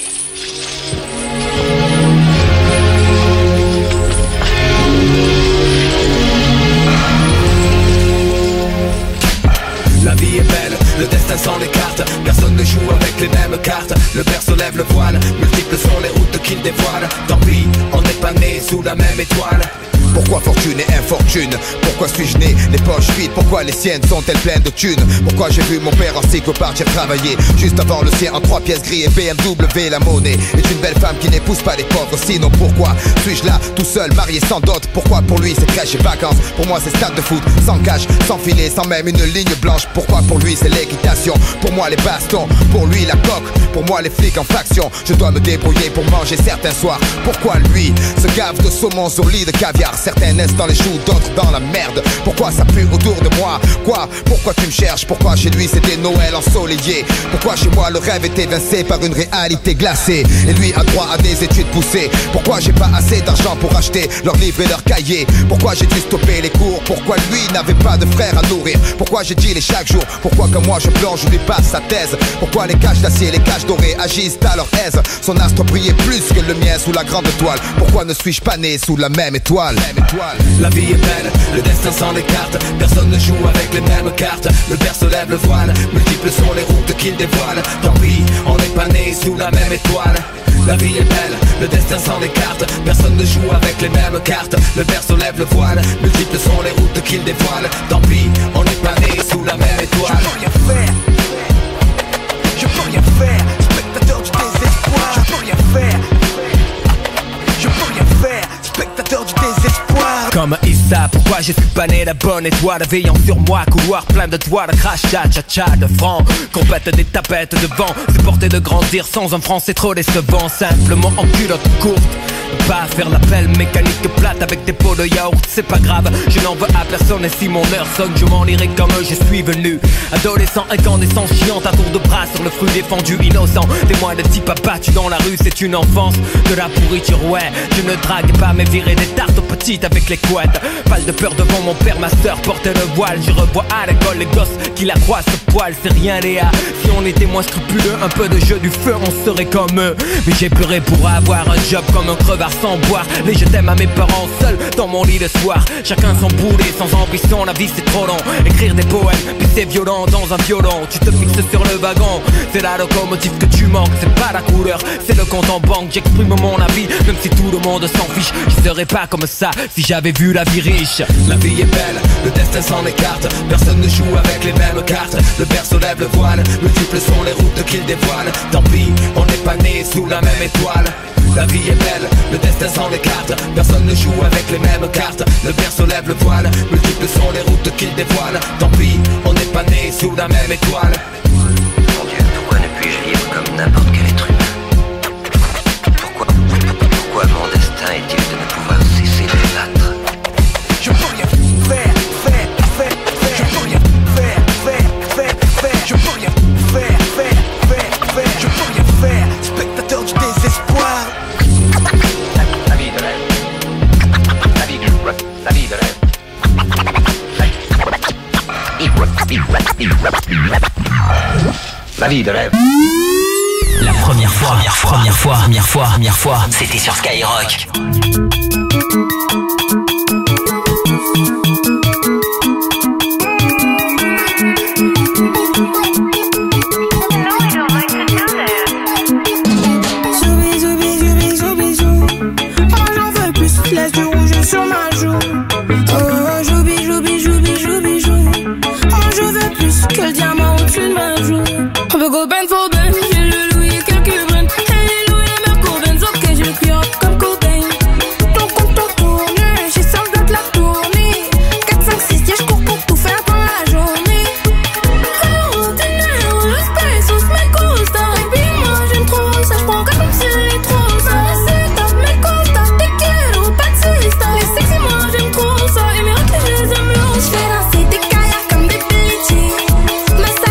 La vie est belle, le destin s'en écarte. Personne ne joue avec les mêmes cartes. Le père se lève le voile, multiples sont les routes qu'il dévoile. Tant pis, on n'est pas né sous la même étoile. Pourquoi fortune et infortune? Pourquoi suis-je né les poches vides? Pourquoi les siennes sont-elles pleines de thunes? Pourquoi j'ai vu mon père en cycle partir travailler juste avant le sien en 3 pièces gris et BMW? La monnaie est une belle femme qui n'épouse pas les pauvres. Sinon pourquoi suis-je là tout seul, marié sans dot? Pourquoi pour lui c'est crèche et vacances? Pour moi c'est stade de foot, sans cash, sans filet, sans même une ligne blanche. Pourquoi pour lui c'est l'équitation? Pour moi les bastons, pour lui la coque. Pour moi les flics en faction. Je dois me débrouiller pour manger certains soirs. Pourquoi lui se gave de saumon sur lit de caviar? Certains naissent dans les choux, d'autres dans la merde. Pourquoi ça pue autour de moi? Quoi? Pourquoi tu me cherches? Pourquoi chez lui c'était Noël ensoleillé? Pourquoi chez moi le rêve est évincé par une réalité glacée? Et lui a droit à des études poussées. Pourquoi j'ai pas assez d'argent pour acheter leurs livres et leurs cahiers? Pourquoi j'ai dû stopper les cours? Pourquoi lui n'avait pas de frère à nourrir? Pourquoi j'ai dit les chaque jour? Pourquoi comme moi je plonge, je lui passe sa thèse? Pourquoi les cages d'acier, les cages dorées agissent à leur aise? Son astre brillait plus que le mien sous la grande étoile. Pourquoi ne suis-je pas né sous la même étoile? La vie est belle, le destin s'en écarte. Personne ne joue avec les mêmes cartes. Le père se lève le voile, multiples sont les routes qu'il dévoile. Tant pis, on n'est pas né sous la même étoile. La vie est belle, le destin s'en écarte. Personne ne joue avec les mêmes cartes. Le père se lève le voile, multiples sont les routes qu'il dévoile. Tant pis, on n'est pas né sous la même étoile. Je peux rien faire, je peux rien faire. Spectateur du désespoir, je peux rien faire. Je peux rien faire, spectateur du désespoir. Comme Issa, pourquoi je suis pas né la bonne étoile? Veillant sur moi, couloir plein de toiles, crash, cha-cha-cha de francs. Compète des tapettes de vent, supporter de grandir sans un franc, c'est trop décevant. Simplement en culotte courte, pas faire l'appel mécanique plate avec des pots de yaourt, c'est pas grave, je n'en veux à personne. Et si mon heure sonne, je m'en irai comme je suis venu. Adolescent, incandescent, chiante à tour de bras sur le fruit défendu, innocent. Témoin de type abattu dans la rue, c'est une enfance de la pourriture, ouais. Je ne drague pas mais virer des tartes aux petites avec les couettes. Pas de peur devant mon père, ma soeur portait le voile. Je revois à l'école les gosses qui la croient ce poil, c'est rien Léa. Si on était moins scrupuleux, un peu de jeu du feu, on serait comme eux. Mais j'ai pleuré pour avoir un job comme un crevard sans boire. Les je t'aime à mes parents seuls dans mon lit le soir. Chacun son boulet, sans ambition, la vie c'est trop long. Écrire des poèmes, puis c'est violent dans un violon. Tu te fixes sur le wagon, c'est la locomotive que tu manques. C'est pas la couleur, c'est le compte en banque. J'exprime mon avis, même si tout le monde s'en fiche. Je serais pas comme ça si j'avais vu la vie riche. La vie est belle, le destin s'en écarte. Personne ne joue avec les mêmes cartes. Le père se lève le voile, multiples sont les routes qu'il dévoile. Tant pis, on n'est pas né sous la même étoile. La vie est belle, le destin s'en écarte. Personne ne joue avec les mêmes cartes. Le père se lève le voile, multiples sont les routes qu'il dévoile. Tant pis, on n'est pas né sous la même étoile. Mon Dieu, pourquoi ne puis-je vivre comme n'importe quel être humain? Pourquoi mon destin est-il de ne pouvoir cesser de battre? Je peux rien faire. Je peux rien faire. Je peux rien faire. Je peux rien faire. Spectateur du désespoir. La vie de rêve. La vie de rêve. La vie de rêve. La première fois, c'était sur Skyrock. Laisse du rouge sur ma joue. Oh, joubi. Oh, je veux plus que le diamant au-dessus de ma joue. On veut go ben for ben. J'ai le Louis, quelques brins. Hey, les Louis, les Merco, Benz, ok, j'ai le cuir comme Cobain. Ton compte tourne, j'ai sans doute la tournée. 4, 5, 6, yeah, j'cours pour tout faire dans la journée. Oh, dinero, le space, on se met costa. Et puis moi, j'aime trop ça, j'prends comme si elle est trop ça. C'est top, mais costa, t'es quiero, pas de sista. Les sexy, moi, j'aime trop ça. Et mes raclés, je les aime, je fais danser des kayaks comme des bitches.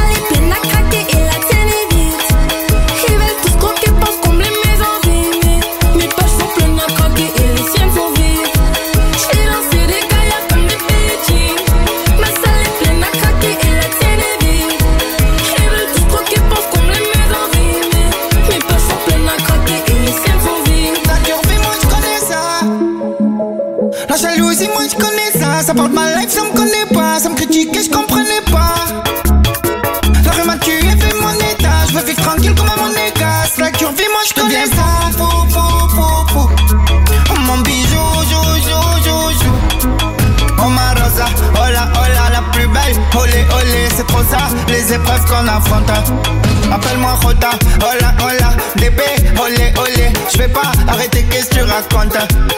Ça parle de ma life, ça me connaît pas. Ça me critique et je comprenais pas. La rue m'a tué, fait mon état. Je veux vivre tranquille comme à mon état. C'est la curvie, moi je connais ça. Fou. Oh mon bijou, jou. Oh ma rosa, hola, la plus belle. Olé, c'est trop ça, les épreuves qu'on affronte. Appelle-moi Rota, hola, DB, olé. Je vais pas arrêter, qu'est-ce que tu racontes?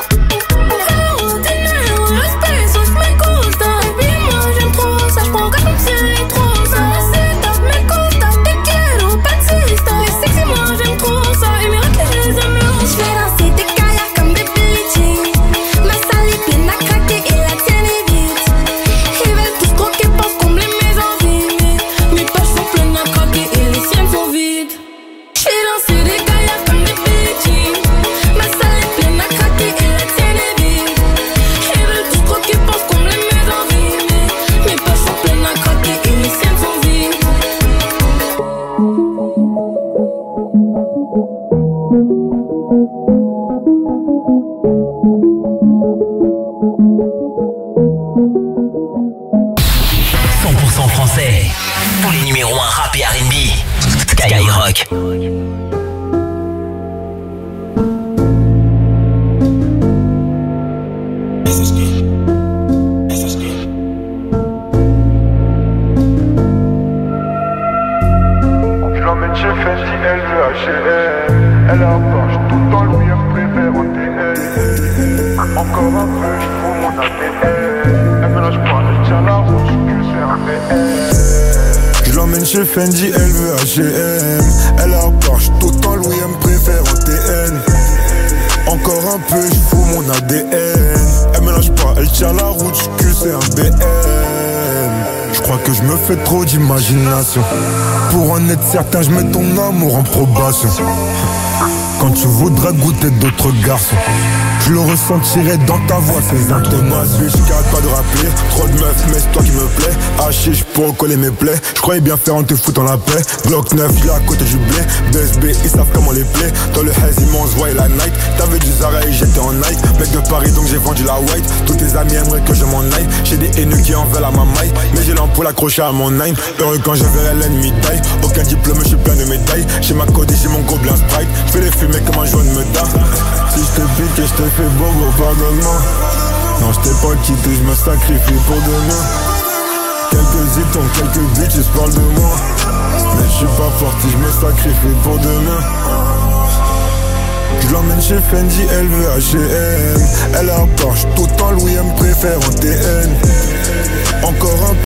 Skyrock. Je l'emmène chez Fendi, elle veut H&M. Elle a Porsche, tout le temps Louis, elle préfère en TL. Encore un peu, je fous mon ADN. Elle mélange pas, elle tient la route, que c'est un BL. Je l'emmène chez Fendi, elle veut H&M. Elle a Porsche, tout le temps Louis, elle me préfère en TN. Encore un peu, je fous mon ADN. Elle mélange pas, elle tient la route, que c'est un BM. Je crois que je me fais trop d'imagination. Pour en être certain, je mets ton amour en probation. Quand tu voudras goûter d'autres garçons, je le ressentirai dans ta voix, ces intonations. Bitch, j'arrête pas de rappeler, trop de meufs, mais c'est toi qui me plaît. Haché, pour recoller mes plaies. Je croyais bien faire en te foutant la paix. Bloc 9, je à côté du blé. DSB, ils savent comment les plaies. Dans le haze, ils m'ont et la night. T'avais du Zara et j'étais en Nike. Mec de Paris, donc j'ai vendu la white. Tous tes amis aimeraient que je m'en aille. J'ai des haineux qui en veulent à ma maille. Mais j'ai l'ampoule accrochée à mon name. Heureux quand je verrai l'ennemi taille. Aucun diplôme, je suis plein de médailles. J'ai ma code et j'ai mon gobelin Sprite. Je fais les fumer comme un jaune me da. Si je te pique et je te fais bobo, pardonne-moi. Non, je t'ai pas quitté, je me sacrifie pour demain. Quelques zitons, quelques bitches parlent de moi. Mais je suis pas parti, je me sacrifie pour demain. Je l'emmène chez Fendi, elle veut H&M. Elle a un Porsche, tout le temps Louis, elle me préfère en TN. Encore un